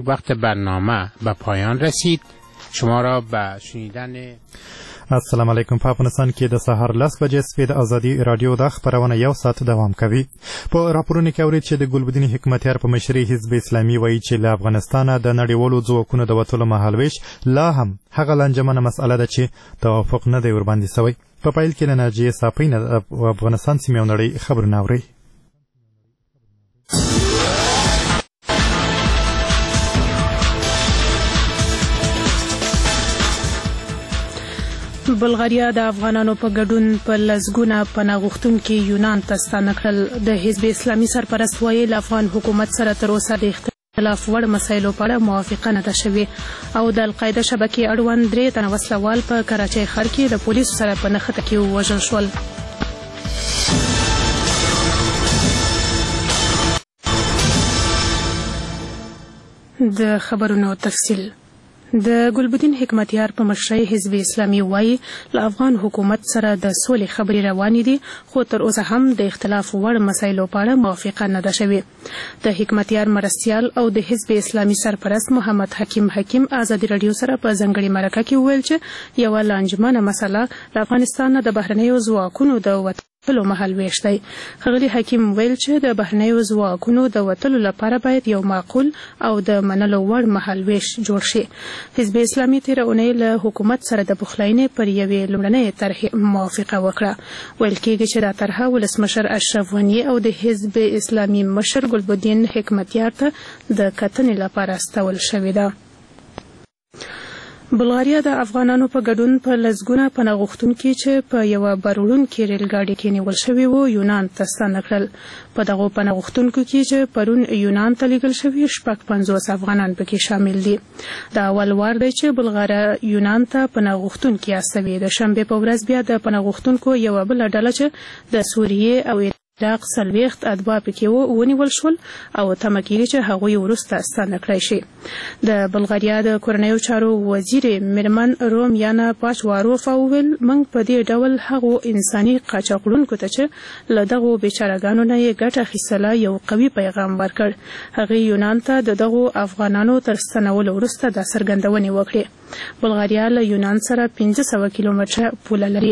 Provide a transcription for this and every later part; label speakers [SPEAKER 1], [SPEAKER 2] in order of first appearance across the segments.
[SPEAKER 1] وقت برنامه به پایان رسید. شما را به شنیدن
[SPEAKER 2] السلام علیکم. په افغانستان کې د سهار 10 بجې سپید ازادي رادیو د خبرونه یو ساعت دوام کوي. په راپورونو کې اورید چې د ګلبدین حکمتیار په مشرۍ حزب اسلامي وایي چې له افغانستانه د نړیوالو ځواکونو د وتلو مهالویش لا هم هغه لنجمنه مسأله ده چې توافق نه دی ورباندې سوی. په پیل کې د ناجیې صافۍ نه د افغانستان سیمې او نړۍ خبرونه اورئ.
[SPEAKER 3] بلغاریا د افغانانو په ګډون په لسګونه پناه غوښتونکي یونان ته ستانه کړل. د حزب اسلامي سرپرست وایي له افغان حکومت سره تر اوسه د اختلاف وړ مسایلو په اړه موافقه نه ده شوې او د القاعده شبکې اړوند 3 تنه وسلوال په کراچۍ ښار کې د پولیسو سره په نښته کې ووژل شول. د خبرونو تفصیل. د ګلبدین حکمتیار په مشرۍ حزب اسلامي وایي له افغان حکومت سره د سولې خبرې روانې دي خو تر اوسه هم د اختلاف وړ مسایلو په اړه موافقه نه ده شوې. د حکمتیار مرستیال او د حزب اسلامي سرپرست محمد حکیم ازادي رادیو سره په ځنګړې مرکه کې وویل چې یوه لانجمنه مسله له افغانستان د بهرنیو ځواکونو د وتلو مهالویش دی. ښاغلي حکیم ویل چې د بهرنیو ځواکونو د وتلو لپاره باید یو معقول او د منلو وړ مهالویش جوړ شي. حزب اسلامي تېره اونۍ له حکومت سره د پخلاینې پر یوې لومړنۍ طرحې موافقه وکړه. ویل کېږي چې دا طرحه ولسمشر اشرف غني او د حزب اسلامي مشر ګلبدین حکمتیار ته د کتنې لپاره استول شوې ده. بلغاریا د افغانانو په ګډون په لسګونه پناه غوښتونکي چې په یوه بارولونکې ریلګاډي کې نیول شوي وو یونان ته ستانه کړل. په دغو پناه غوښتونکو کې چې پرون یونان ته لیږل شوي 50 افغانان پکې شامل دي. دا اول وار دی چې بلغاریا یونان ته پناه غوښتونکي استوي. د شنبې په ورځ بیا د پناه غوښتونکو یوه بله ډله چې د سوریې او عراق 40 اتباع پکې ونیول شول او تمه کېږي چې هغوی وروسته ستانه کړای شي. د بلغاریا د کورنیو چارو وزیر میرمن رومیانا پاشواروفا وویل موږ په دې ډول هغو انساني قاچاقړونکو ته چې له دغو بیچارهګانو نه یې ګټه اخیستله یو قوي پیغام ورکړ. هغې یونان ته د دغو افغانانو تر ستنولو وروسته دا څرګندونې وکړې. بلغاریا له یونان سره 500 کیلومتره پوله لري.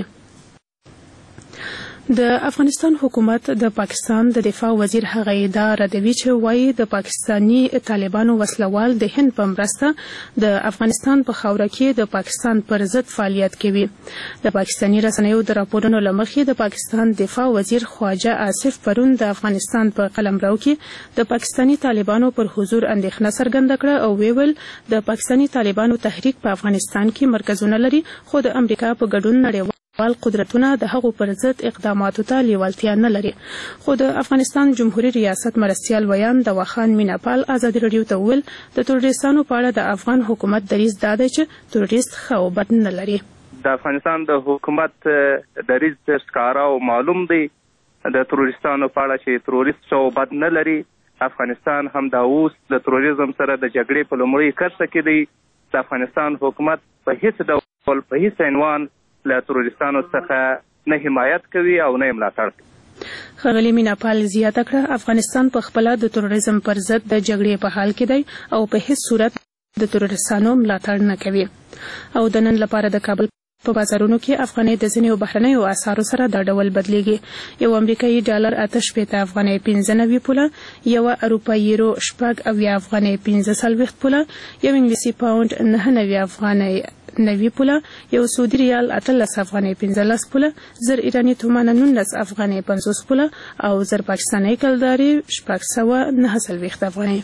[SPEAKER 3] د افغانستان حکومت د پاکستان د دفاع وزیر هغه ادعا ردوي چې وایي د پاکستانی طالبانو وسلوال د هند په مرسته د افغانستان په خاوره کې د پاکستان پر ضد فعالیت کوي. د پاکستانی رسنیو د راپورونو له مخې د پاکستان دفاع وزیر خواجه آصف پرون د افغانستان په قلمرو کې د پاکستانی طالبانو پر حضور اندېښنه څرګنده کړه او ویل د پاکستانی طالبانو تحریک په افغانستان کې مرکزونه لري خو د امریکا په ګډون نړیوال قدرتونه د هغو پر ضد اقداماتو ته لیوالتیا نه لري. خو د افغانستان جمهوریت ریاست مرستیال ویان د واخان میناپال ازادي رادیو ته وویل د تروریستانو په اړه د افغان حکومت دریځ دا دی چې تروریست ښه او بد نه لري.
[SPEAKER 4] د افغانستان د حکومت دریځ ښکاره او معلوم دی د تروریستانو په اړه چې تروریست ښه او بد نه لري. افغانستان هم دا اوس د تروریزم سره د جګړې په لومړۍ کرښه کې دی. د افغانستان حکومت په هیڅ ډول په هیڅ عنوان له تروریستانو څخه نه حمایت کوي او نه ملاتړ کوي.
[SPEAKER 3] ښاغلي میناپال زیاته کړه افغانستان په خپله د تروریزم پر ضد د جګړې په حال کې دی او په هیڅ صورت د تروریستانو ملاتړ نه کوي. او د نن لپاره د کابل په بازارونو کې افغانۍ د ځینو بهرنیو اسعارو سره دا ډول بدلیږي. یو امریکایي ډالر 68 افغانۍ 95 پوله، یو اروپایي یورو 80 افغانۍ 45 پوله، یو انګلیسي پاوند 99 افغانۍ 90 پوله، یو سعودي ریال 18 افغانۍ 15 پوله، زر ایرانی تومان 19 افغانۍ 50 پوله او زر پاکستاني کلداري 609 افغانۍ.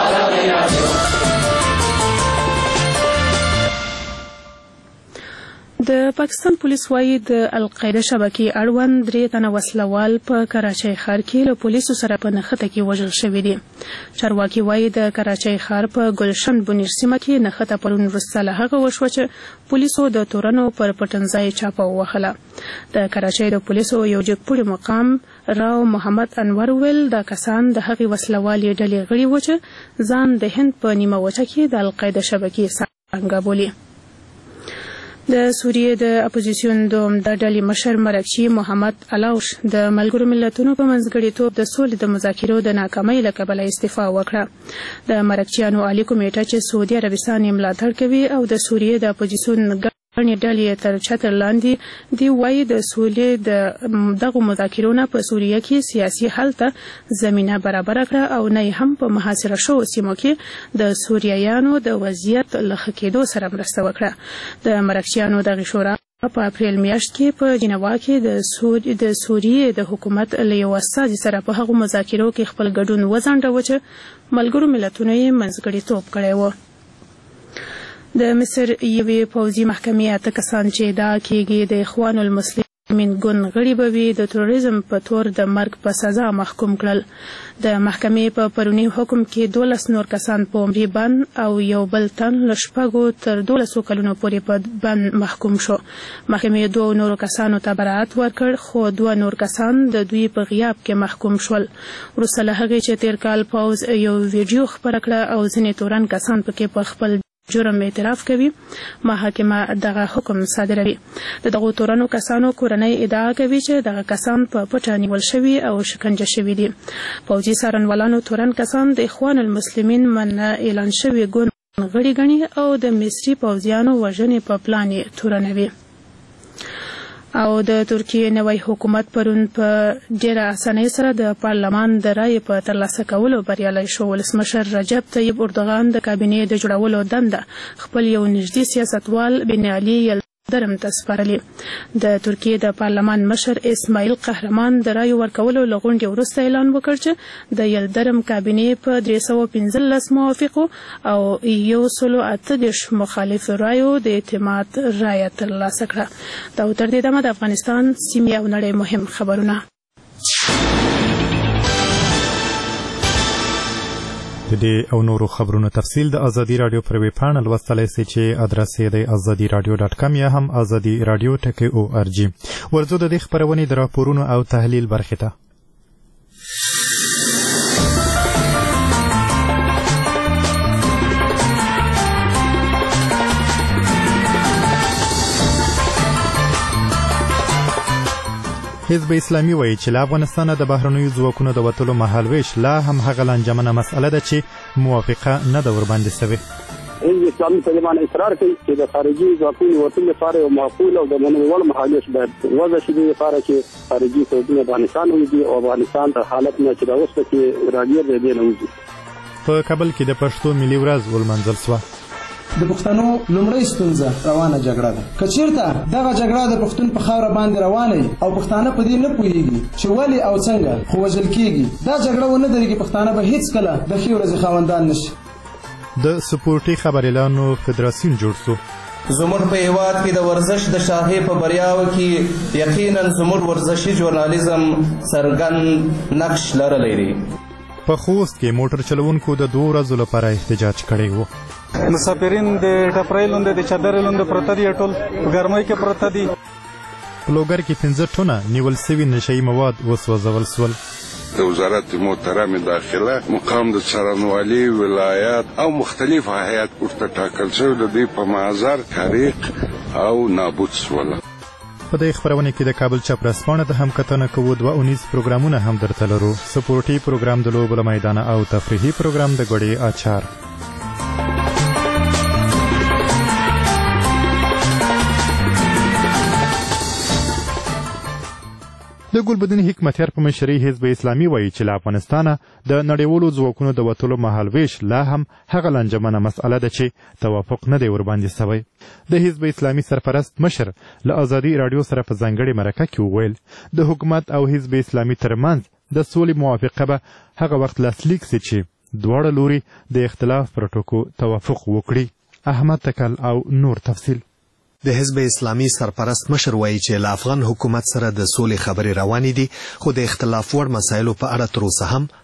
[SPEAKER 3] د پاکستان پولیس وایي د القاعده شبکې اړوند 3 تنه وسلوال په کراچۍ ښار کې له پولیسو سره په نښته کې وژل شوي دي. چارواکي وایي د کراچۍ ښار په ګلشن بونیر سیمه کې نښته پرون وروسته له هغه وشوه چې پولیسو د تورنو پر پټنځای چاپه ووهله. د کراچۍ د پولیسو یو جګپوړي مقام راو محمد انور ویل دا کسان د هغې وسلوالې ډلې غړي وو چې ځان د هند په نیمه وچه کې د القاعده شبکې څانګه بولي. د سوریې د اپوزیسیون د ډلې مشر مرکچي محمد علاوش د ملګرو ملتونو په منځګړیتوب د سولې د مذاکرو د ناکامۍ له کبله استعفا وکړه. د مرکچیانو عالي کمیټه چې سعودي عربستان یې ملاتړ کوي او د سوریې د اپوزیسیون ګڼې ډلې تر چتر لاندې دی وایي د سولې د دغو مذاکرو نه په سوریه کې سیاسي حل ته زمینه برابره کړه او نه هم په محاصره شوو سیمو کې د سوریایانو د وضعیت له ښه کېدو سره مرسته وکړه. د مرکچیانو دغه شورا په اپریل میاشت کې په جنیوا کې د سوریې د حکومت له یو استازي سره په هغو مذاکرو کې خپل ګډون وځنډاوه چې ملګرو ملتونو یې منځګړیتوب کړی و. د مصر یوې پوځي محکمې 8 کسان چې ادعا کېږي د اخوان المسلمین ګوند غړي به وي د تروریزم په تور د مرګ په سزا محکوم کړل. د محکمې په پروني حکم کې 12 نور کسان په عمري بند او یو بل تن له 6 تر 12 کلونو پورې په بند محکوم شو. محکمې 2 نورو کسانو ته براءت ورکړ خو 2 نور کسان د دوی په غیاب کې محکوم شول. وروسته له هغې چې تیر کال پوځ یو ویډیو خپره کړه او ځینې تورن کسان پکې په خپل جرم اعتراف کوي محاکمه دغه حکم صادروي. د دغو تورنو کسانو کورنۍ ادعا کوي چې دغه کسان په پټه نیول شوي او شکنجه شوي دي. پوځي څارنوالانو تورن کسان د اخوان المسلمین من اعلان شوي ګوند غړي ګڼي او د مصري پوځیانو وژنې په پلان یې تورنوي. او د ترکیې نوی حکومت پرون په ډیره اسانۍ سره د پارلمان د رایې په ترلاسه کولو بریالی شو. ولسمشر رجب طیب اردوغان د کابینې د جوړولو دنده خپل یو نږدې سیاستوال بن علي یلدرم ته سپارلي. د ترکیې د پارلمان مشر اسماعیل قهرمان د رایو ورکولو له غونډې وروسته اعلان وکړ چې د یلدرم کابینې په 315 موافقو او 138 مخالف رایو د اعتماد رایه ترلاسه کړه. دا تر دې دمه د افغانستان سیمې او نړۍ مهم خبرونه.
[SPEAKER 2] د دې او نورو خبرونو تفصیل د ازادي رادیو پر ویب پاڼه لوستلی سئ چې ادرس یې دی azadiradio.com یا هم azadiradio.org. ورځو د دې خپرونې د راپورونو او تحلیل برخې ته. حزب اسلامي وایي چې له افغانستانه د بهرنیو ځواکونو د وتلو مهالویش لا هم هغه لنجمنه مسأله ده چې موافقه نه ده ورباندې سوې.
[SPEAKER 5] حزب اسلامي په دې باندې اصرار کوي چې د خارجي ځواکونو وتلو لپاره یو معقول او د منلو وړ مهالویش باید وضع شي، لپاره چې خارجي ځواکونه افغانستان وځي او افغانستان ته حالت نه چې دا اوس پکې راګیر دی نه وځي.
[SPEAKER 2] په کابل کې د پښتو ملي ورځ ولمانځل شوه.
[SPEAKER 6] د پښتنو لومړی ستونزه روانه جګړه ده. که چېرته دغه جګړه د پښتون په خاوره باندې روانه او پښتانه په دې نه پوهېږي چې ولې او څنګه خو وژل کېږي، دا جګړه ونه درېږي، پښتانه به هېڅکله د ښې ورځې خاوندان نه شي.
[SPEAKER 2] د سپورټي خبریالانو فدراسیون جوړ شو.
[SPEAKER 7] زموږ په هیواد کې د ورزش د شاهي په بریاو کې یقینا زموږ ورزشي ژورنالیزم څرګند نقش لرلی دی.
[SPEAKER 2] په خوست کې موټر چلوونکو د 2 ورځو لپاره احتجاج کړی و.
[SPEAKER 8] مسافرین د ټپرۍ لاندې د چادرې لاندې پراته دي، ټول په ګرمۍ کې پراته دي.
[SPEAKER 2] په لوګر کې 15 ټنه نیول سوي نشهیي مواد وسوځول سول.
[SPEAKER 9] د وزارت محترم داخله مقام د څارنوالي ولایت او مختلف هیئات ورته ټاکل شوی د دې په محضر حریق او نابود سول.
[SPEAKER 2] په دې خبرونه کې د کابل چاپرسپانه د همکتنه کوو 2 پروګرامونه هم درته لرو. سپورټي پروګرام د لوبو له میدانه او تفریحي پروګرام د ګوډې اچار. د ګلبدین حکمتیار په مشرۍ حزب اسلامي وایي چې له افغانستانه د نړیوالو ځواکونو د وتلو مهالویش لا هم هغه لنجمنه مسأله ده چې توافق نه دی ورباندې سوی. د حزب اسلامي سرپرست مشر له ازادي رادیو سره په ځانګړې مرکه کې وویل د حکومت او حزب اسلامي ترمنځ د سولې موافقه به هغه وخت لاسلیک سي چې دواړه لوري د اختلاف پر ټکو توافق وکړي. احمد تکل او نور تفصیل.
[SPEAKER 10] د حزب اسلامي سرپرست مشر وایي چې له افغان حکومت سره د سولې خبرې روانې دي، خو د اختلاف وړ مسایلو په اړه تر اوسه هم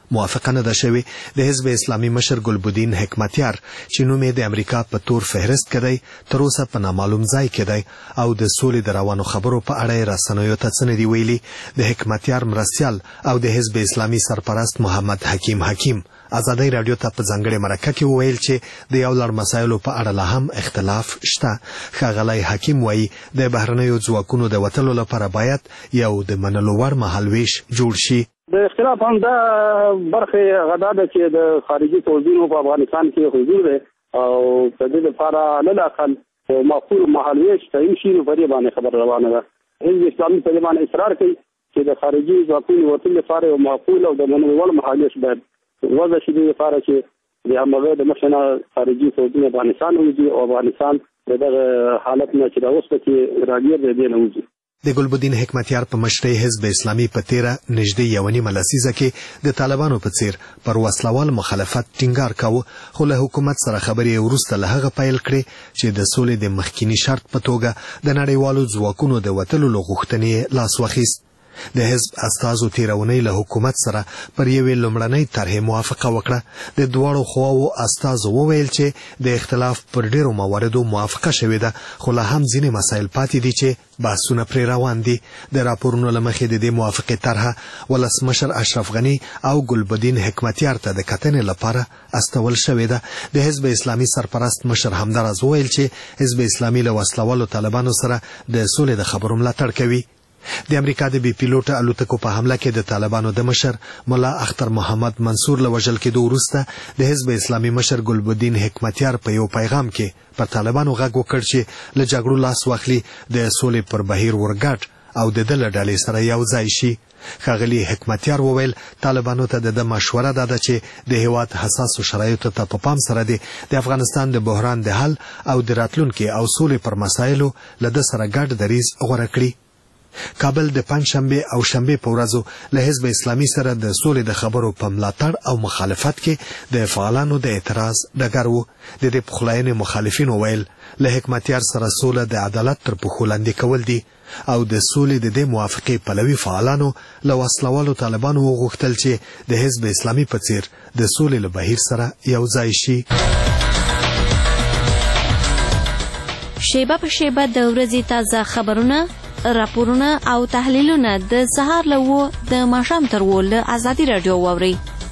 [SPEAKER 10] موافقه نه ده شوې. د حزب اسلامي مشر ګلبدین حکمتیار چې نوم یې د امریکا په تور فهرست کې دی تر اوسه په نامعلوم ځای کې دی او د سولې د روانو خبرو په اړه یې رسنیو ته څه نه دي ویلي. د حکمتیار مرستیال او د حزب اسلامي سرپرست محمد حکیم ازادي رادیو ته په ځانګړې مرکه کې وویل چې د یو لړ مسایلو په اړه لا هم اختلاف شته. ښاغلی حکیم وایي د بهرنیو ځواکونو د وتلو لپاره باید یو د منلو وړ مهالویش جوړ شي.
[SPEAKER 5] د اختلاف هم دا برخه غدا ده چې د خارجي توزیعونو په افغانستان کې حضور دی او د دې لپاره علل اقل معقول مهالویش تعیین شي نو په دې باندې خبر روانه ده. حزب اسلامي په دې باندې اصرار کوي چې د خارجي ځواکونو وتلو لپاره یو معقول او د منلو وړ مهالویش باید وضع شي، د لپاره چې د همغه د مشنه خارجي توزیعونه افغانستان وځي او افغانستان دغه حالت نه چې دا اوس پکې راګیر دی نه وځي.
[SPEAKER 10] د ګلبدین حکمتیار په مشرۍ حزب اسلامي په تیره نږدې یوه نیمه لسیزه کې د طالبانو په څیر پر وسلوال مخالفت ټینګار کاوه، خو له حکومت سره خبرې وروسته له هغه پیل کړې چې د سولې د مخکینی شرط په توګه د نړیوالو ځواکونو د وتلو له غوښتنې لاس واخیست. د حزب استازو تیرونی له حکومت سره پر یوې لومړنۍ طرحې موافقه وکړه. د دواړو خواوو استازو وویل چې د اختلاف پر ډیرو مواردو موافقه شوې ده، خو لا هم ځینې مسایل پاتې دي چې بحثونه پرې روان دي. د راپورونو له مخې د دې موافقې طرحه ولسمشر اشرف غني او ګلبدین حکمتیار ته د کتنې لپاره استول شوې ده. د حزب اسلامي سرپرست مشر همداراز وویل چې حزب اسلامي له وسلوالو طالبانو سره د سولې د خبرو ملاتړ کوي. د امریکا د بي پیلوټه الوتکو په حمله کې د طالبانو د مشر ملا اختر محمد منصور له وژل کېدو وروسته د حزب اسلامي مشر ګلبدین حکمتیار په یو پیغام کې پر طالبانو غږ وکړ چې له جګړو لاس واخلي، د سولې پر بهیر ورګډ او د ده له ډلې سره یو ځای شي. ښاغلي حکمتیار وویل طالبانو ته د مشوره ده چې د هیواد حساسو شرایطو ته په پام سره د افغانستان د بحران د حل او د راتلونکي او سولې پر مسایلو له ده سره ګډ دریځ غوره کړي. کابل د پنجشنبه او شنبه په ورځو له حزب اسلامي سره د سولې د خبرو په ملاتړ او مخالفت کې د فعالانو د اعتراض ډګر و. د دې پخلاینې مخالفین وویل له حکمتیار سره سوله د عدالت تر پښو لاندې کول دي او د سولې د دې موافقې پلوي فعالانو له وسلوالو طالبانو وغوښتل چې د حزب اسلامي په څیر د سولې له بهیر سره یو ځای شي.
[SPEAKER 11] شیبه په شیبه د ورځې تازه خبرونه، راپورونه او تحلیلونه د سهار له 9 د ماښام تر 10 له ازادي رادیو واورئ.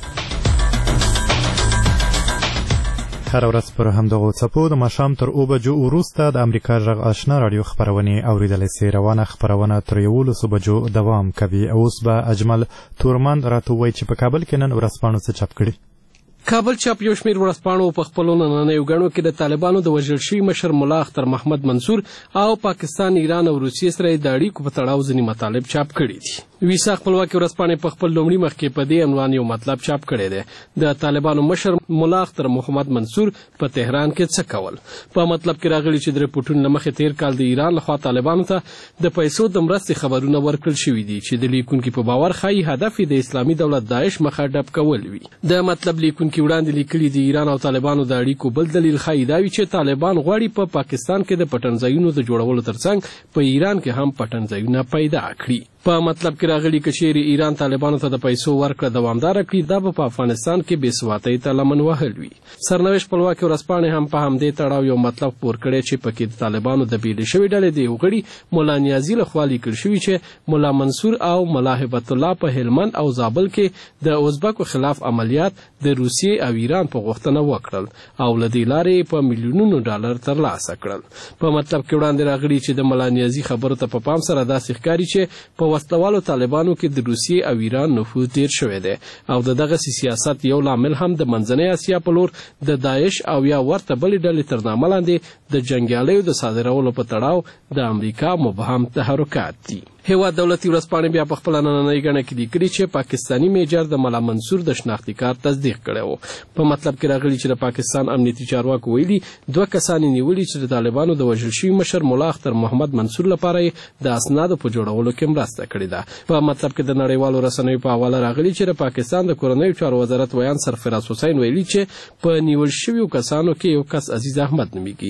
[SPEAKER 2] هر ورځ پر همدغو څپو د ماښام تر 9 بجو وروسته د امریکا غږ آشنا رادیو خپرونې اوریدلی سي. روانه خپرونه تر 11 بجو دوام کوي. اوس به اجمل تورمند راته ووایي چې په کابل کې نن ورځپاڼو څه چاپ کړي.
[SPEAKER 12] کابل چاپ یو شمېر ورځپاڼو په خپلو نننیو ګڼو کې د طالبانو د وژل شوي مشر ملا اختر محمد منصور او پاکستان، ایران او روسیې سره د اړیکو په تړاو ځینې مطالب چاپ کړي دي. ویسا خپلواکي ورځپاڼې په خپل لومړي مخ کې په دې عنوان یو مطلب چاپ کړی دی: د طالبانو مشر ملا اختر محمد منصور په تهران کې څه کول. په مطلب کې راغلي چې د رپورټونو له مخې تیر کال د ایران لخوا طالبانو ته د پیسو د مرستې خبرونه ورکړل شوي دي چې د لیکونکي په باور ښایي هدف یې د اسلامي دولت داعش مخه ډب کول وي. د مطلب لیکونکي وړاندې لیکلي د ایران او طالبانو د اړیکو بل دلیل ښایي دا وي چې طالبان غواړي په پاکستان کې د پټنځایونو د جوړولو ترڅنګ په ایران کې هم پټنځایونه پیدا کړي. په مطلب کې راغلي که چیرې ایران طالبانو ته د پیسو ورکړه دوامداره کړي، دا به په افغانستان کې بې ثباتۍ ته لمن وهل وي. سرنوشت خپلواکي ورځپاڼې هم په همدې تړاو یو مطلب خپور کړی چې پکې د طالبانو د بېلې شوې ډلې د یو غړي ملا نیازي لخوا لیکل شوي چې ملا منصور او ملا هبت الله په هلمند او زابل کې د ازبکو خلاف عملیات د روسیې او ایران په غوښتنه وکړل او له دې لارې په میلیونونو ډالر ترلاسه کړل. په مطلب کې وړاندې راغلي چې د ملا نیازي خبرو ته په پام سره داسې ښکاري چې په وسلوالو طالبانو کې د روسیې او ایران نفوذ ډیر شوی دی او د دغه سیاست یو لامل هم د منځنۍ اسیا په لور د داعش او یا ورته بلې ډلې تر نامه لاندې د جنګیالیو د صادرولو په تړاو د امریکا مبهم تحرکات دي. هیواد دولتي ورځپاڼې بیا په خپله نننۍ ګڼه کې لیکلي چې پاکستاني میجر د ملا منصور د شناختي کارت تصدیق کړی و. په مطلب کې راغلي چې د پاکستان امنیتي چارواکو ویلي 2 کسان یې نیولي چې د طالبانو د وژل شوي مشر ملا اختر محمد منصور لپاره یې د اسنادو په جوړولو کې مرسته کړې ده. په مطلب کې د نړیوالو رسنیو په حواله راغلي چې د پاکستان د کورنیو چارو وزارت ویان سرفراز حسین ویلي چې په نیول شویو کسانو کې یو کس عزیز احمد نومیږي.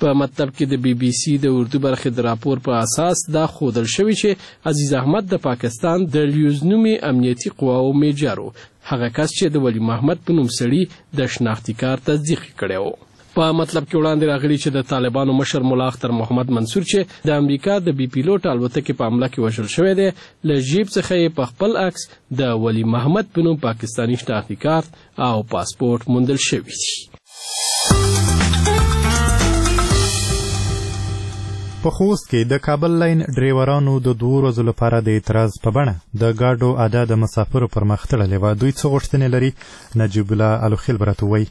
[SPEAKER 12] په مطلب کې د بي بي سي د اردو برخې د راپور په اساس دا ښودل شوی چې عزیز احمد د پاکستان د لیوز نومي امنیتي قواو میجر هغه کس چې د ولی محمد په نوم سړي د شناختي کارت تصدیق کړی و. په مطلب کې وړاندې راغلی چې د طالبانو مشر ملا اختر محمد منصور چې د امریکا د بي پیلوټ الوتکې په حمله کې وژل شوی دی له جیب څخه یې په خپل عکس د ولی محمد په نوم پاکستاني شناختي کارت او پاسپورت موندل شوی دی.
[SPEAKER 2] په خوست کې د کابل لاین ډریورانو د 2 ورځو لپاره د اعتراض په بڼه د ګاډو ادا د مسافرو پر مخ تړلې وه. دوی څه غوښتنې لري؟ نجیب الله الوخیل به راته ووایي.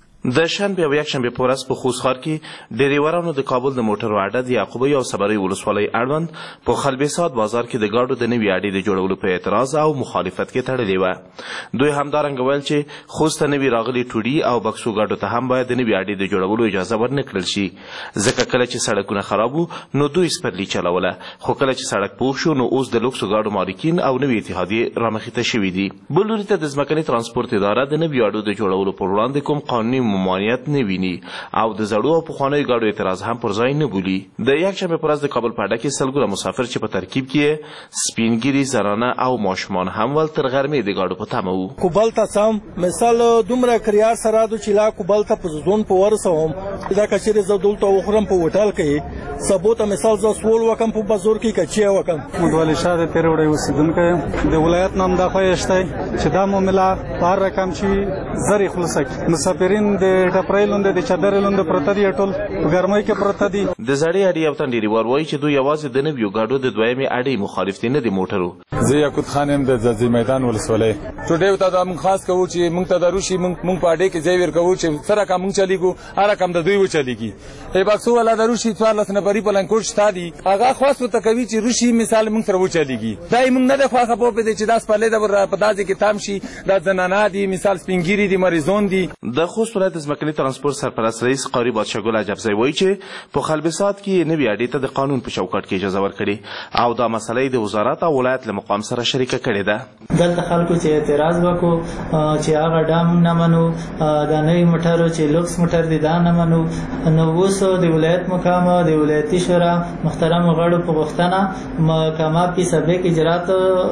[SPEAKER 13] د شنبه او یکشنبه په ورځ په خوست ښار کې ډریورانو د کابل د موټرو اډه د یعقوبی او صبري ولسوالۍ اړوند په خلبیسات بازار کې د ګاډو د نوي اډې د جوړولو په اعتراض او مخالفت کې تړلې وه. دوی همدارنګه ویل چې خوست ته نوي راغلي ټوډي او بکسو ګاډو ته هم باید د نوي اډې د جوړولو اجازه ورنه کړل شي، ځکه کله چې سړکونه خراب وو نو دوی سپرلي چلوله، خو کله چې سړک پوخ شو نو اوس د لوکسو ګاډو مالکین او نوي اتحادیې رامخې ته شوي دي. بل لوري ته د ځمکني ترانسپورت اداره د نوي اډو د جوړولو پر وړاندې کوم قانوني ممانعت نه او د زړو او پخوانیو ګاډو اعتراض هم پر ځای نه بولي. د یکشنبه په ورځ د کابل په اډه کې سلګونه مسافر چې په ترکیب کې سپینګیري، زنانه او ماشومان هم ول تر غرمې د ګاډو په تمه وو.
[SPEAKER 14] کوبل ته سم مثال دومره کریار سره د چې لا کوبل ته په ځون په ورسوم دا کچېره زه دلته وخورم په هوټل کې سبوته مثال ز سوال وکم په بازار کې کچې وکم.
[SPEAKER 8] مدولي شاده تیر وړي اوسیدونکو د ولایت نام د خوښتای چې دا معاملې په رقم چې زری خلاصک مسافرین د ټپریل د چادر لوند پرته دی ټول ګرمای کې پرته دی.
[SPEAKER 13] د زړې اډې یو تن ډریور وایي چې دوی یوازې د نویو ګاډو د دویمې اډې مخالف دي نه د موټرو.
[SPEAKER 15] زه یاقوت خان هم د ځاځي میدان ولسوالۍ ټوډه ته د خاص کوو چې موږ ته دروشي موږ په اډې کې ځای ورکوو چې سره کوم چلیګو هر کم د دوی و چلیږي. ای باکسو ولا دروشي 14 نفرې په لنکوټ شتا دي هغه خاص ته کوي چې روشي مثال موږ سره و چلیږي دای موږ نه د خواخه په دې چې داس په لیدا په دازي کې تام شي د زنانه دي مثال سپینګيري دي مریضون دي.
[SPEAKER 13] د خوست ولایت ځمکني ترانسپورت سرپرست رئیس قاری بادشاهګل عجبزی وایي چې په خلبسات کې نوي اډې ته د قانون په چوکاټ کې اجازه ورکړي او دا مسله د وزارت او ولایت له مقام سره شریکه کړې ده.
[SPEAKER 16] دلته خلکو چې اعتراض وکړو چې هغه ډام نه منو دا نوي موټرو چې لوکس موټر دي دا نه منو نو وسو د ولایت مقام او د ولایتي شورا محترم غړو په غوښتنه محکمه په سبب کې اجرات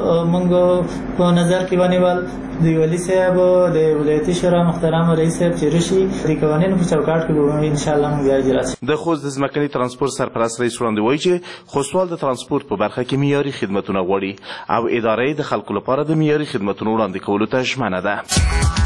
[SPEAKER 16] مونږ په نظر کې ونیول. د ولی صاحب د ولایتي شورا محترم رئیس صاحب چې رشي د قوانینو په چوکاټ کې ان شاء الله موږ اجرا شي.
[SPEAKER 13] د خوست د ځمکني ترانسپورت سرپرست رئیس وړاندې وایي چې خوستوال د ترانسپورت په برخه کې معیاري خدمتونه غواړي او ادارې د خلکو لپاره د معیاري خدمتونو وړاندې کولو ته ژمنه ده.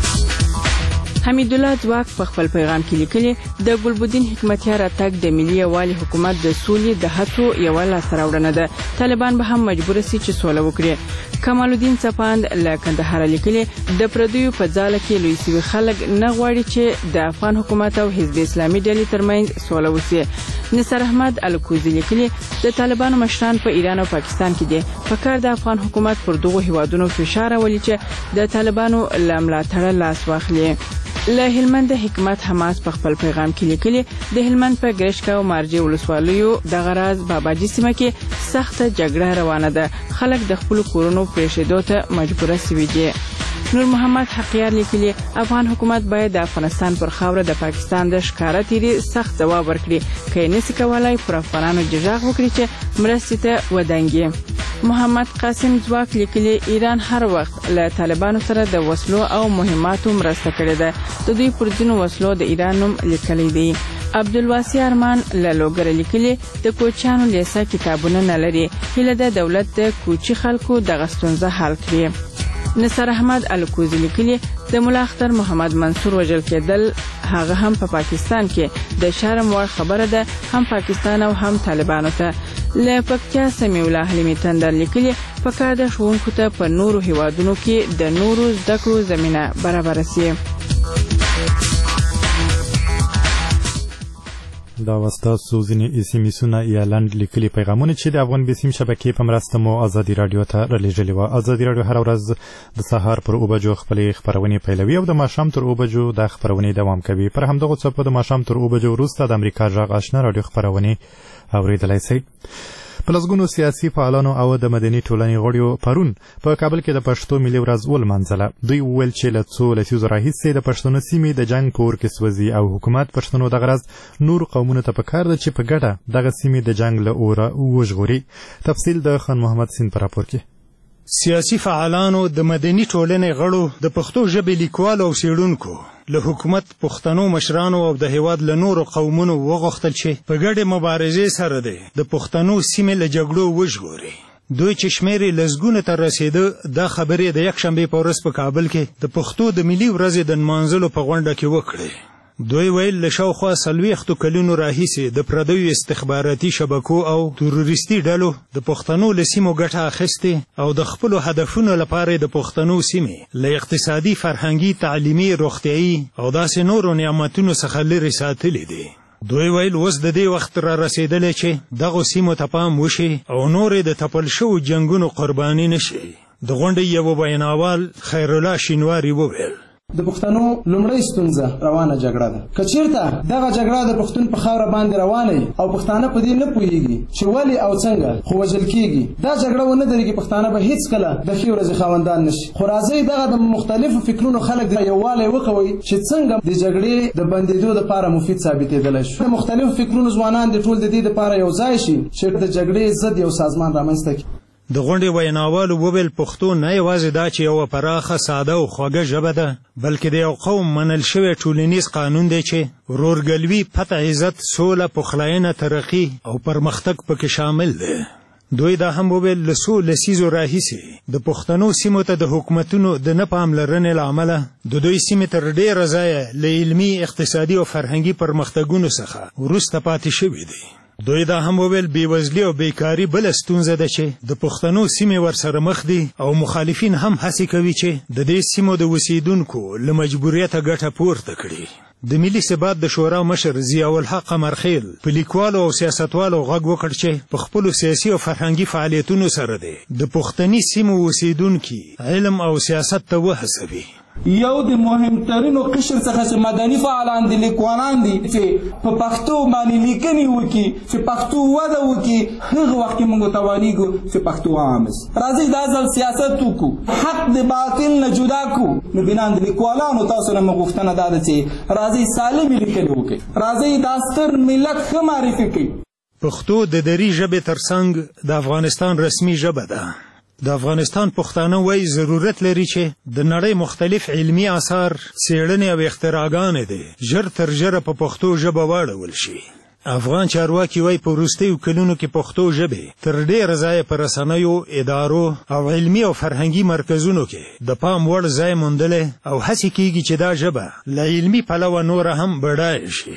[SPEAKER 17] حمید الله ځواک په خپل پیغام کې لیکلي د ګلبدین حکمتیار اتاک د ملي یووالي حکومت د سولې د هڅو یوه لاسته راوړنه ده. طالبان به هم مجبور سي چې سوله وکړي. کمال الدین څپاند له کندهار لیکلي د پردیو په ځاله کې لوی سوي خلک نه غواړي چې د افغان حکومت او حزب اسلامي ډلې ترمنځ سوله وسي. نصر احمد الکوزي لیکلي د طالبانو مشران په ایران او پاکستان کې دي په کار د افغان حکومت پر دغو هیوادونو فشار راولي چې د طالبانو له ملاتړه لاس واخلي. له هلمند حکمت حماس په خپل پیغام کې لیکلي د هلمند په ګرشکا او مارجې ولسوالیو د غراز باباجي سیمه کې سخته جګړه روانه ده. خلک د خپل کورونو پریښودو ته مجبور شوي دي. نور محمد حقیار لیکلي افغان حکومت باید د افغانستان پر خاوره د پاکستان د ښکاره تیري سخت ځواب ورکړي که یې نسي کولای پر افغانانو جژاغ وکړي چې مرستې ته ودانګي. محمد قاسم ځواک لیکلي ایران هر وخت له طالبانو سره د وسلو او مهماتو مرسته کړې ده. د دوی پر ځینو وسلو د ایران نوم لیکلی دی. عبدالواسع ارمان له لوګر لیکلي د کوچیانو لیسه کتابونه نه لري. هیله ده دولت د کوچي خلکو دغه ستونزه حل کړي. نصر احمد الکوزي لیکلي د ملا اختر محمد منصور وژل کېدل هغه هم په پاکستان کې د شرم وړ خبره ده، هم پاکستان او هم طالبانو ته. له پکتیا سمیع الله حلیمي تندر لیکلي پکار د ښوونکو ته په نورو هیوادونو کې د نورو زده کړو زمینه برابره سي.
[SPEAKER 2] دا وستاسو ځینې اسیمیسونه یا لنډ لیکلي پیغامونه چې د افغان بسیم شبکې په مرسته مو ازادي راډیو ته رالیږلي وه. ازادي راډیو هره ورځ د سهار پر 9 بجو خپلې خپرونې پیلوي او د ماښام تر 9 بجو دا خپرونې دوام کوي. پر همدغو څپو د ماښام تر 9 بجو وروسته د امریکا غږ آشنا راډیو خپرونې اورېدلی شئ. په لسګونو سیاسي فعالانو او د مدني ټولنې غړیو پرون په کابل کې د پښتو ملي ورځ ولمانځله. دوی وویل چې له څو لسیزو راهیسې د پښتنو سیمې د جنګ په اور کې سوځي او حکومت پښتنو دغه ورځ نور قومونو ته پکار ده چې په ګډه دغه سیمې د جنګ له اوره وژغوري. تفصیل د خان محمد سین په راپور کې.
[SPEAKER 18] سیاسي فعالانو د مدني ټولنې غړو د پښتو ژبې لیکوالو او څېړونکو له حکومت پښتنو مشرانو او د هیواد له نورو قومونو وغوښتل چې په ګډې مبارزې سره د پښتنو سیمې له جګړو وژغوري. دوی چې شمېر یې لسګونو ته رسېده دا خبرې د یکشنبې په ورځ په کابل کې د پښتو د ملي ورځې د نمانځلو په غونډه کې وکړې. دوی ویل له شاوخوا 40 کلونو راهیسې د پردیو استخباراتي شبکو او تروریستي ډلو د پښتنو له سیمو ګټه اخیستې او د خپلو هدفونو لپاره د پښتنو سیمې له اقتصادي، فرهنګي، تعلیمي، روغتیایي او داسې نورو نعمتونو څخه لرې ساتلې دي. دوی ویل اوس د دې وخت را رسېدلی چې دغو سیمو ته پام وشي او نورې د تپل شوو جنګونو قرباني نشي. د غونډې یو ویناوال خیرالله شینواري وویل
[SPEAKER 6] د پښتنو لومړی ستونزه روانه جګړه ده. که چېرته دغه جګړه د پښتون په خاوره باندې روانه وي او پښتانه په دې نه پوهېږي چې ولې او څنګه خو وژل کېږي، دا جګړه ونه درېږي، پښتانه به هېڅکله د ښې ورځې خاوندان نشي. خو راځئ دغه د مختلفو فکرونو خلک یووالی وکوئ چې څنګه د جګړې د بندېدو دپاره مفید ثابتېدلی شو. د مختلفو فکرونو ځوانان د ټول د دې دپاره یو ځای شي چې د جګړې ضد یو سازمان رامنځته کړي.
[SPEAKER 18] د غونډې ویناوالو وویل پښتو نه یوازې دا چې یوه پراخه، ساده او خوږه ژبه ده، بلکې د یو قوم منل شوی ټولنیز قانون دی چې ورورګلوي، پت، عزت، سوله، پخلاینه، ترقي او پرمختګ پکې شامل دی. دوی دا هم وویل له څو لسیزو راهیسې د پښتنو سیمو ته د حکومتونو د نه پاملرنې له امله د دوی سیمې تر ډېره ځایه له علمي، اقتصادي او فرهنګي پرمختګونو څخه وروسته پاتې شوي دي. دوی دا هم وویل بېوزلي او بیکاري بله ستونزه ده چې د پښتنو سیمې ورسره مخ دي او مخالفین هم هڅې کوي چې د دې سیمو د اوسیدونکو له مجبوریته ګټه پورته کړي. د ملي ثبات د شورا مشر ضیاءالحق قمرخیل په لیکوالو او سیاستوالو غږ وکړ چې په خپلو سیاسي او فرهنګي فعالیتونو سره د پښتني سیمو اوسیدونکي علم او سیاست ته وهڅوي.
[SPEAKER 19] یو د مهمترینو قشر څخه چې مدني فعالان دي، لیکوالان دي چې په پښتو باندې لیکنې وکړي، چې پښتو وده وکړي، هغه وخت کې موږ توانیږو چې پښتو عام شي. راځئ دا ځل سیاست وکړو، حق د باطل نه جدا کړو. نو بنا د لیکوالانو تاسو نه مې غوښتنه دا ده چې راځئ سالمې لیکنې وکړئ، راځئ دا ستر ملت ښه معرفي کړئ.
[SPEAKER 18] پښتو د دري ژبې ترڅنګ د افغانستان رسمي ژبه ده. د افغانستان پښتانه وایي ضرورت لري چې د نړۍ مختلف علمي آثار، څېړنې او اختراعګانې دي ژر تر ژره په پښتو ژبه واړول شي. افغان چارواکي وایي په وروستیو کلونو کې پښتو ژبې تر ډېره ځایه په رسنیو، ادارو او علمي او فرهنګي مرکزونو کې د پام وړ ځای موندلی او هڅې کېږي چې دا ژبه له علمي پلوه نوره هم بډایه شي.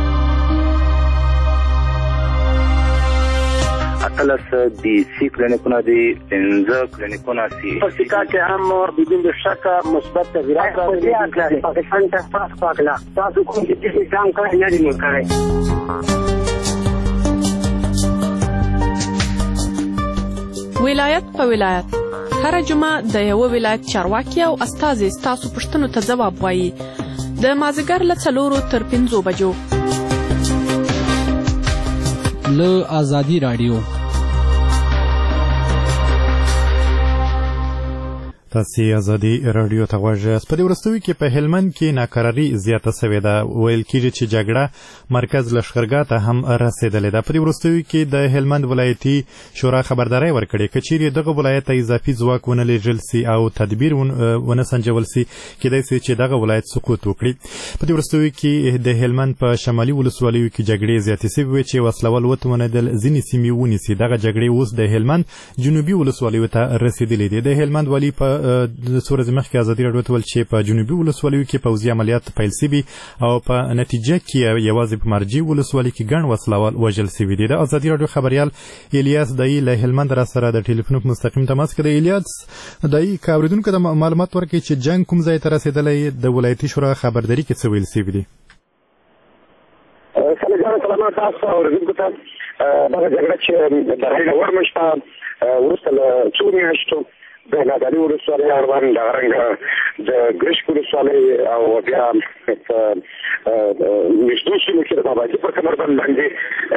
[SPEAKER 20] اتلس دی سی کلینیکونه دی، 15 کلینیکونه سی.
[SPEAKER 21] په سیکا کې هم بدون د شک مثبت تغیرات راغلي. پاکستان ته پاس پاکلا تاسو کوم چې ځان کړی نه دی نو کړی.
[SPEAKER 17] ولایت په ولایت هر جمعه د یو ولایت چارواکي او استازي ستاسو پوښتنو ته ځواب وایي. د مازیګر له 4 تر 5 بجو
[SPEAKER 12] له آزادي رادیو.
[SPEAKER 2] تاسو آزادي رادیو ته غوږ یاست. په دې وروستیو کې په هلمند کې ناکراري زیاته شوې ده. ویل کېږي چې جګړه مرکز لښکرګاه ته هم رسېدلې ده. په دې وروستیو کې د هلمند ولایتي شورا خبرداری ورکړې که چیرې دغه ولایت ته اضافي ځواک ونه لیږل سي او تدبیر ونه سنجول سي، کېدای سي چې دغه ولایت سقوط وکړي. په دې وروستیو کې د هلمند په شمالي ولسوالیو کې جګړې زیاتې شوې وې چې وسلوال وتوانېدل ځینې سیمې ونیسي. دغه جګړې اوس د هلمند جنوبي ولسوالیو ته رسېدلې دي. د هلمند والي په د څو ورځې مخکې ازادي راډیو ته ویل چې په جنوبي ولسوالیو کې پوځي عملیات پیل شوي او په نتیجه کې یوازې په مرجع ولسوالۍ کې ګڼ وسلوال وژل شوي دي. د ازادي راډیو خبریال الیاس دایي له هلمند را سره د ټلیفون په مستقیم تماس کې دی. الیاس دایي، که اورېدونکو ته معلومات ورکړي چې جنګ کوم ځای ته رسېدلی، د ولایتي شورا خبرداري کې څه ویل شوي دي؟
[SPEAKER 21] سلامات تاسو اورېدونکو ته. دغه جګړه چې د هغې نه ورمشته وروسته له څو میاشتو د نادعلي ولسوالۍ اړوند همدارنګه د ګرشک ولسوالۍ او بیا په نږدې سیمو کې د باباجي پر کمربند باندې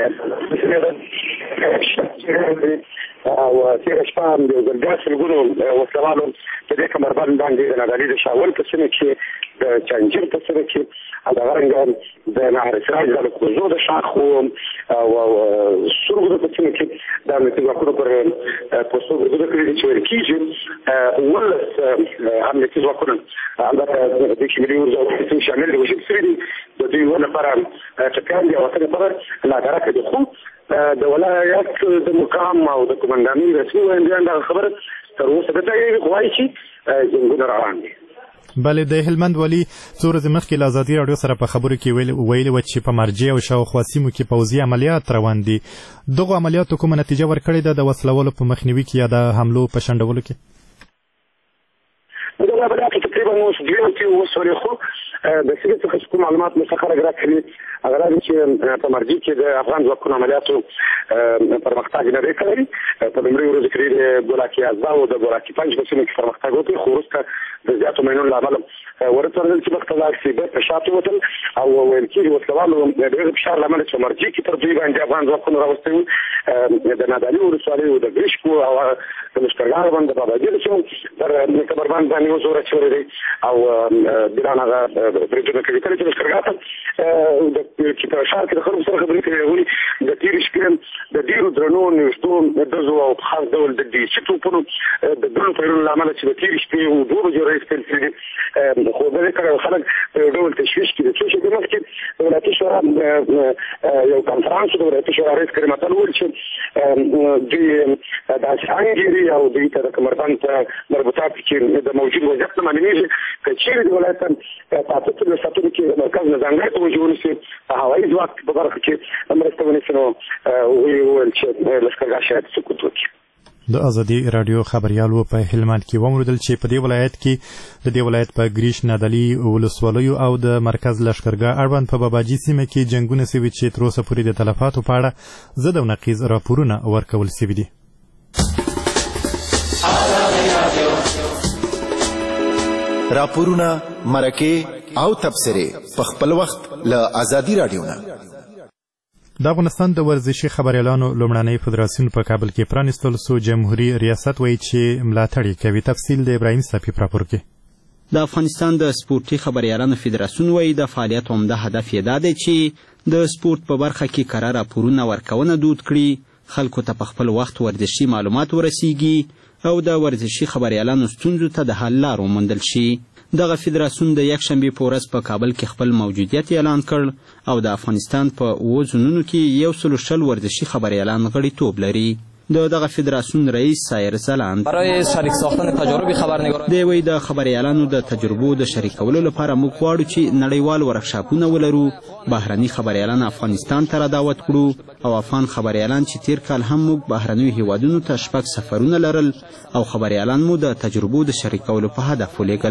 [SPEAKER 21] او تېره شپه د زرګا سلګونو وسلوالو په دې کمربند باندې د نادعلي د شاول په سیمه کې د چنجر په سیمه کې همدارنګه د نهر سراج د کوزو د شاخو او سرګو په سیمه کې د امنیتي ځواکونو پر پوستو ګرځېدل کړي دي چې ویل کېږي ولس امنیتي ځواکونه البته د دې کې ملي ورځو شامل دي وشي سری دي د دوی لپاره ټکان دی او څنګه خبر لا درکه دي خو د ولایت د مقام او د قومندانۍ رسمي ویاندویان دا خبره تر اوسه د دې غواړي چې جنګونه روان دي.
[SPEAKER 2] بله د هلمند والي څو ورځې مخکې له ازادي راډیو سره په خبرو کې ویلي وه چې په مرجع او شاوخوا سیمو کې پوځي عملیات روان دي. دغو عملیاتو کومه نتیجه ورکړې ده د وسلوالو په مخنیوي کې یا د حملو په شنډولو کې؟
[SPEAKER 21] دا به تقریبا اوس دوی کې وسوري خو د سیمې څخه کوم معلومات مستقره راکړي هغه راځي چې په مرجع کې د افغان ځواکونو عملیاتو پرمختګ نه دی کړی. په لومړي ورځو کې د بولاکي ازا او د بولاکي پنج په سیمه کې پرمختګ وکړ خو وروسته د زیاتو مینونو له امله ورسېدل چې مخته لاړ شي بېرته شاته وتل او ویل کېږي وسلوالو د ډېر فشار له امله چې مرجع کې پر دوی باندې افغان ځواکونو راوستي وو د نادعلي ولسوالۍ او د ګرشکو او د لښکرګاه باندې د باباجي د سیمو پر کمربند باندې وزور اچولی دی او بلان هغه برېدونه کوي کله چې لښکرګاه ته چې په ښار کې د خلکو سره خبرې کوي هغوی د تېرې شپې د ډېرو درنو نوښتو ډزو او په خاص ډول د دیسي توپونو د ګڼو پیرونو له امله چې د تېرې شپې 2 بجو راایستل شوي دي خو د دې کړه خلک په یو ډول تشویش کې دي څو شېبې مخکې د ولایتي شورا یو کنفرانس د ولایتي شورا رئیس کریم اتل وویل چې دوی داسې انګېري او دوی ته د کمربند په مربوطات کې د موجود وضعیت نه معلومېږي که چېرې د ولایت په اته څلوېښت ساعتونو کې مرکز نه ځانګړې توجه ونیسي په هوایي ځواک په برخه کې مرسته ونیسي نو هغوی وویل چې لښکرګاه شاید سقوط وکړي.
[SPEAKER 2] د ازادي راډیو خبريالو په هلمند کې وموندل چې په دې ولایت کې د دې ولایت په ګریش نادعلي ولسوالیو او د مرکز لښکرګاه اړوند په باباجي سیمه کې جنګونه سوي چې تر اوسه پورې د تلفاتو په اړه ضد او نقیض راپورونه ورکول سوي دي.
[SPEAKER 1] راپورونه مرکه او تبصره په خپل وخت له ازادي راډیو نه.
[SPEAKER 2] د افغانستان د ورزشي خبريالانو لومړنۍ فدراسیون په کابل کې پرانیستل سو جمهوریت ریاست وایي چې ملاتړ کوي. تفصیل د ابراهیم صافي راپور کې.
[SPEAKER 22] د افغانستان د سپورتي خبريالانو فدراسیون وایي د فعالیت عمده هدف یې دا دی چې د سپورت په برخه کې کره راپورونه ورکونه دود کړي، خلکو ته په خپل وخت ورزشي معلومات ورسیږي او د ورزشي خبريالانو ستونزو ته د حل لار وموندل شي. دغه فدراسیون د یکشنبې په ورځ په کابل کې خپل موجودیت اعلان کړ او د افغانستان په 7 زونونو کې 120 ورزشي خبريالان غړیتوب لري. دغه فدراسیون رئیس سایر زلاند
[SPEAKER 23] برای شریک ساختن تجارب خبرنگاران
[SPEAKER 22] دی وی د خبريالانو د تجربو د شریکولو لپاره موږ غواړو چې نړیوال ورکشاپونه ولرو، بهرني خبريالان افغانستان ته دعوت کړو او افغان خبريالان چې تیر کال هم موږ بهرنیو هیوادونو ته 6 سفرونه لرل او خبريالان مو د تجربو د شریکولو په هدف ولېږل.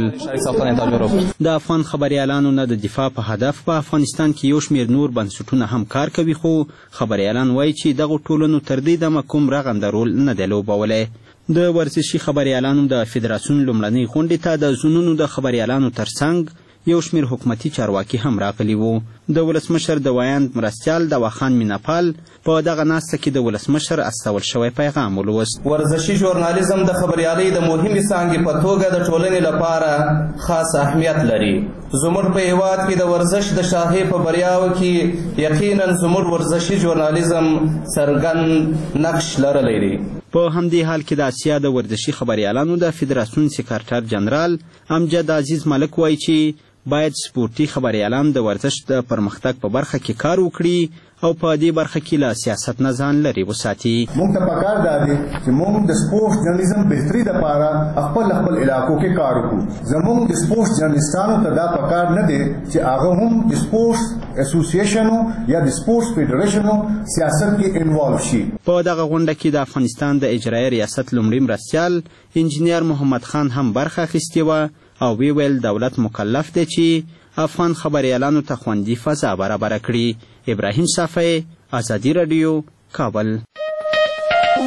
[SPEAKER 22] د افغان خبريالانو نه د دفاع په هدف په افغانستان کې یو شمېر نور بنسټونه هم کار کوي، خو خبريالان وایي چې دغه ټولنو تر دې دمه کوم رغنده رول نه دی لوبولی. د ورزشي خبريالانو د فدراسیون لومړنۍ غونډې ته د زونونو د خبريالانو ترڅنګ یو شمېر حکومتي چارواکي هم راغلي وو. د ولسمشر د وایاند مرستیال دواخان میناپال په دغه ناسته کې د ولسمشر استول شوی پیغام ولوست.
[SPEAKER 7] ورزشي ژورنالیزم د خبریالۍ د مهمې څانګې په توګه د ټولنې لپاره خاص اهمیت لري. زموږ په هیواد کې د ورزش د شاهي په بریاو کې یقینا زموږ ورزشي ژورنالیزم څرګند نقش لرلی دی.
[SPEAKER 22] په همدې حال کې د اسیا د ورزشي خبريالانو د فدراسیون سکرټر جنرال امجد عزیز ملک وایي چې باید سپورتي خبريالان د ورزش د پرمختګ په برخه کې کار وکړي او په دې برخه کې له سیاست نه ځان لرې وساتي.
[SPEAKER 24] موږ ته پکار دا دی چې موږ د سپورت جرنالیزم بهتري لپاره خپل علاقو کې کار وکړو. زموږ د سپورت جرنالستانو ته دا پکار نه دی چې هغه هم د سپورت اسوسییشنو یا د سپورت فدریشنو سیاست کې انوالو شي.
[SPEAKER 22] په دغه غونډه کې د افغانستان د اجرایي ریاست لومړي مرستیال انجینیر محمد خان هم برخه اخیستې وه او ویل دولت مکلف دی چې افغان خبريالانو ته خوندي فضا برابره کړي. ابراهیم صافی، ازادي راډیو، کابل.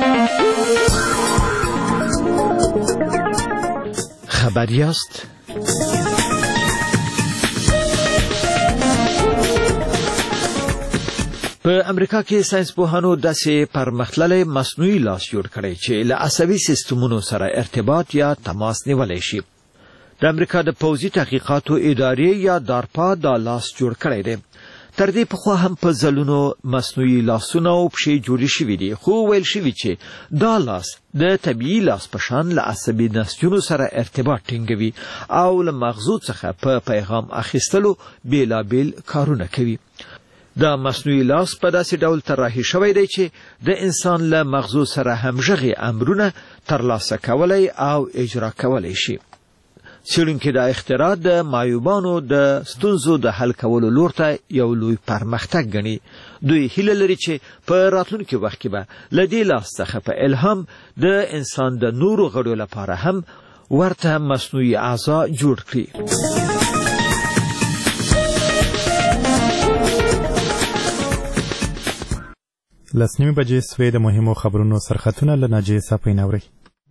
[SPEAKER 1] خبر یاست
[SPEAKER 3] په امریکا کې ساينسپوهانو داسې پرمختللی مصنوعي لاس جوړ کړی چې له عصبي سیستمونو سره ارتباط یا تماس نیولی شي. د امریکا د پوځي تحقیقاتو ادارې یا دارپا دا لاس جوړ کړی دی. تر دې پخوا هم په ځلونو مصنوعي لاسونه او پښې جوړې شوي دي، خو ویل شوي چې دا لاس د طبیعي لاس په شان له عصبي نسجونو سره ارتباط ټینګوي او له مغزو څخه په پیغام اخیستلو بیلابیل کارونه کوي. دا مصنوعي لاس په داسې ډول طراحي شوی دی چې د انسان له مغزو سره همغږي امرونه ترلاسه کولی او اجرا کولی شي. څېړونکي دا اختراع د معیوبانو د ستونزو د حل کولو لور ته یو لوی پرمختګ ګڼي. دوی هیله لري چې په راتلونکي وخت کې به له دې لاس څخه په الهام د انسان د نورو غړو لپاره هم ورته مصنوعي اعضا جوړ کړي.
[SPEAKER 2] لسنیمې بجې سوې د مهمو خبرونو سرخطونه له ناجیې صافۍ نورئ.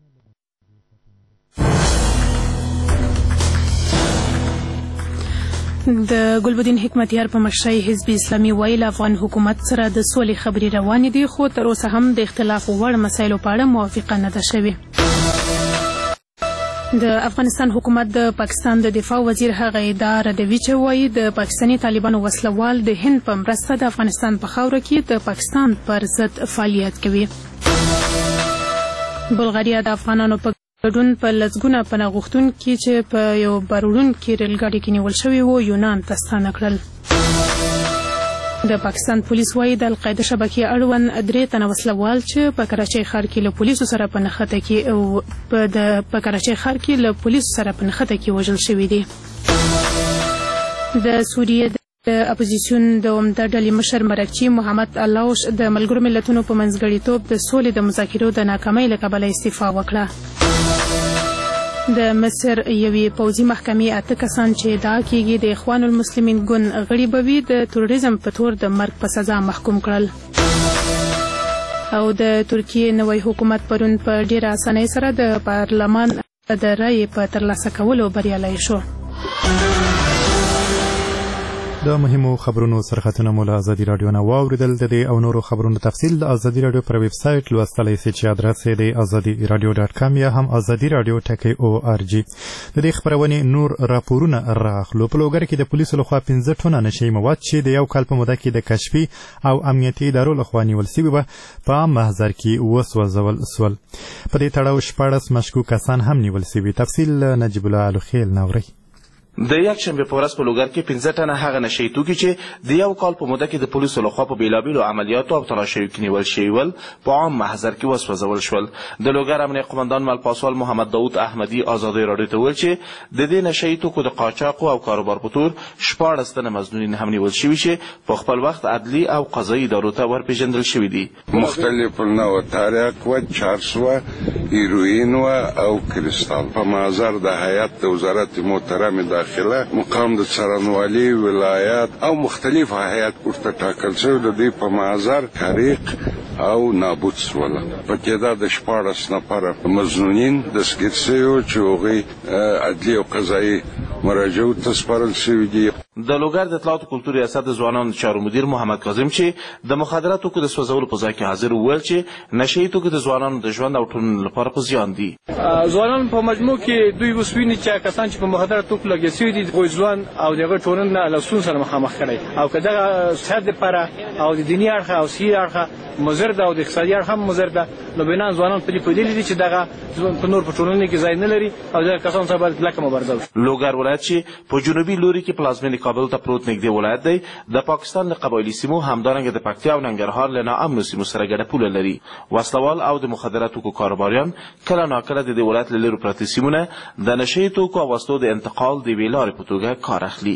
[SPEAKER 4] د ګلبدین حکمتیار په مشرۍ حزب اسلامي وایي له افغان حکومت سره د سولې خبرې روانې دي، خو تر اوسه هم د اختلاف وړ مسایلو په اړه موافقه نه ده شوې. د افغانستان حکومت د پاکستان د دفاع وزیر هغه ادعا ردوي چې وایي د پاکستاني طالبانو وسلوال د هند په مرسته د افغانستان په خاوره کې د پاکستان پر ضد فعالیت کوي. بلغاریا د افغانانو په ګډون په لسګونه پناه غوښتونکي چې په یو بارونکي ریلګاډي کې نیول شوي وو یونان ته ستانه کړل. د پاکستان پولیس وایي د القاعده شبکې اړوند 3 تنه وسلوال چې په کراچۍ ښار کې له پولیسو سره په نښته کې وژل شوي دي. د سوریې د اپوزیسیون د عمده ډلې مشر مرکچي محمد علاوش د ملګرو ملتونو په منځګړیتوب د سولې د مذاکرو د ناکامۍ له کبله استعفا وکړه. د مصر یوې پوځي محکمې 8 کسان چې ادعا کیږي د اخوان المسلمین ګوند غړي به وي د تروریزم په تور د مرګ په سزا محکوم کړل. او د ترکیې نوی حکومت پرون په ډیره اسانۍ سره د پارلمان د رایې په ترلاسه کولو بریالی شو.
[SPEAKER 2] د مهمو خبرونو سرخطونه مو له ازادي راډیو نه واوریدل. د دې او نورو خبرونو تفصیل د ازادي راډیو پر ویب سایټ لوستلی سئ چې ادرس یې د azadiradio.com یا هم azadiradio.org. د دې خبرونې نور راپورونه راغلو. په لوګر کې د پولیسو لخوا 15 ټنه نشي مواد چې د یو کال په موده کې د کشفي او امنیتي ادارو لخوا نیول شوي به په عام محضر کې وسوځول سول. په دې تړاو 14 مشکوک کسان هم نیول شوي. تفصیل نجیب الله الخیل نوري.
[SPEAKER 13] د یکشنبه په ورځ په لوګر کې 15 ټنه هغه نشي توکي چې د یو کال په موده کې د پولیسو لخوا په بیلابیلو عملیاتو او تلاشیو کې نیول شوي ول په عام محضر کې وسوځول شول. د لوګر امنیه قومندان ملپاسوال محمد داود احمدي ازادي راډیو ته وویل چې د دې نشي توکو د قاچاق او کاروبار په تور 14 تنه مظنونین هم نیول شوي چې په خپل وخت عدلي او قضایي ادارو ته ورپېژندل شوي دي.
[SPEAKER 5] مختلف نوع تاریخ و چارسوه هیروین و او کریستال په محضر د هیئت د وزارت محترم داخله مقام د څارنوالي ولایت او مختلف هیئات ورته ټاکل شوی د دې په محضر حریق او نابود شول. په کې دا د 14 نفر مظنونین دستګیر شوي چې هغوی عدلي او قضایي مراجعو ته سپارل شوي دي.
[SPEAKER 13] د لوګر د اطلاعات او کلتور ریاست د ځوانانو چارو مدیر محمد کاظم چې د مخدراتو توکو د سوځولو په ځای کې حاضر وویل چې نشي توکو د ځوانانو د ژوند او ټولنې لپاره په زیان دي.
[SPEAKER 9] ځوانان په مجموع کې دوی وسوینې چې کسان چې په مخدراتو توکو لګیا شوي دي غوی ځوان او دغه ټولنه له ستونزو سره مخامخ کړي او که دغه صحت لپاره او د دیني اړخه او سیاسي اړخه مضر ده او د اقتصادي اړخ هم مضر ده، نو بنا ځوانان په دې پوهېدلي دي چې دغه په نور په ټولنه کې ځای نه لري او دغه کسانو سره باید کلکه مبارزه وشي.
[SPEAKER 13] لوګر ولایت چې په جنوبي لوري کې پلازمینې کابل ته پروت نږدې ولایت دی د پاکستان له قبایلي سیمو همدارنګه د پکتیا او ننګرهار له ناامنو سیمو سره ګډه پوله لري. وسلوال او د مخدراتو توکو کاروباریان کله ناکله د دې ولایت له لرې پرتې سیمونه د نشي توکو او وسلو د انتقال د یوې لارې په توګه کار اخلي.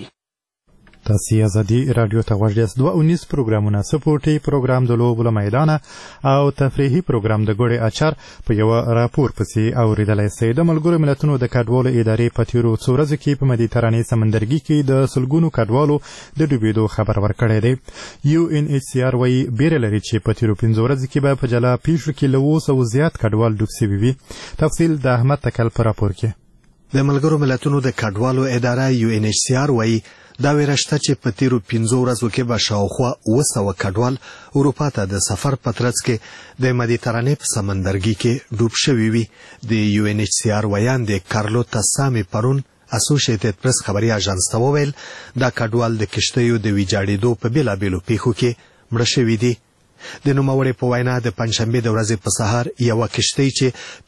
[SPEAKER 2] تاسې ازادي راډیو ته غوږ یاست. 2 پروګرامونه سپورټي پروګرام د لوبو له میدانه او تفریحي پروګرام د ګوړې اچار په یوه راپور پسې اورېدلی سئ. د ملګرو ملتونو د کډوالو ادارې په تېرو څو ورځو کې په مدیترانې سمندرګي کې د سلګونو کډوالو د ډوبېدو خبر ورکړی دی. UNHCR وایي بیره لري چې په تېرو 5 ورځو کې به په جلا پیښو کې له 200 زیات کډوال ډوب سوي وي. تفصیل د احمد تکل په راپور کې.
[SPEAKER 10] د ملګرو ملتونو د کډوالو اداره UNHCR وایي دا ویره شته چې په تیرو 5 ورځو کې به شاوخوا 700 کډوال اروپا ته د سفر په ترڅ کې د مدیترانې په سمندرګي کې ډوب شوي وي. د UNHCR ویاند کارلوتا سامي پرون اسوسییټډ پریس خبري اژانس ته وویل دا کډوال د کشتیو د ویجاړېدو په بېلابېلو پیښو کې مړه شوي دي. د نوموړي په وینا د پنځشنبې د ورځې په سهار یوه کشتۍ چې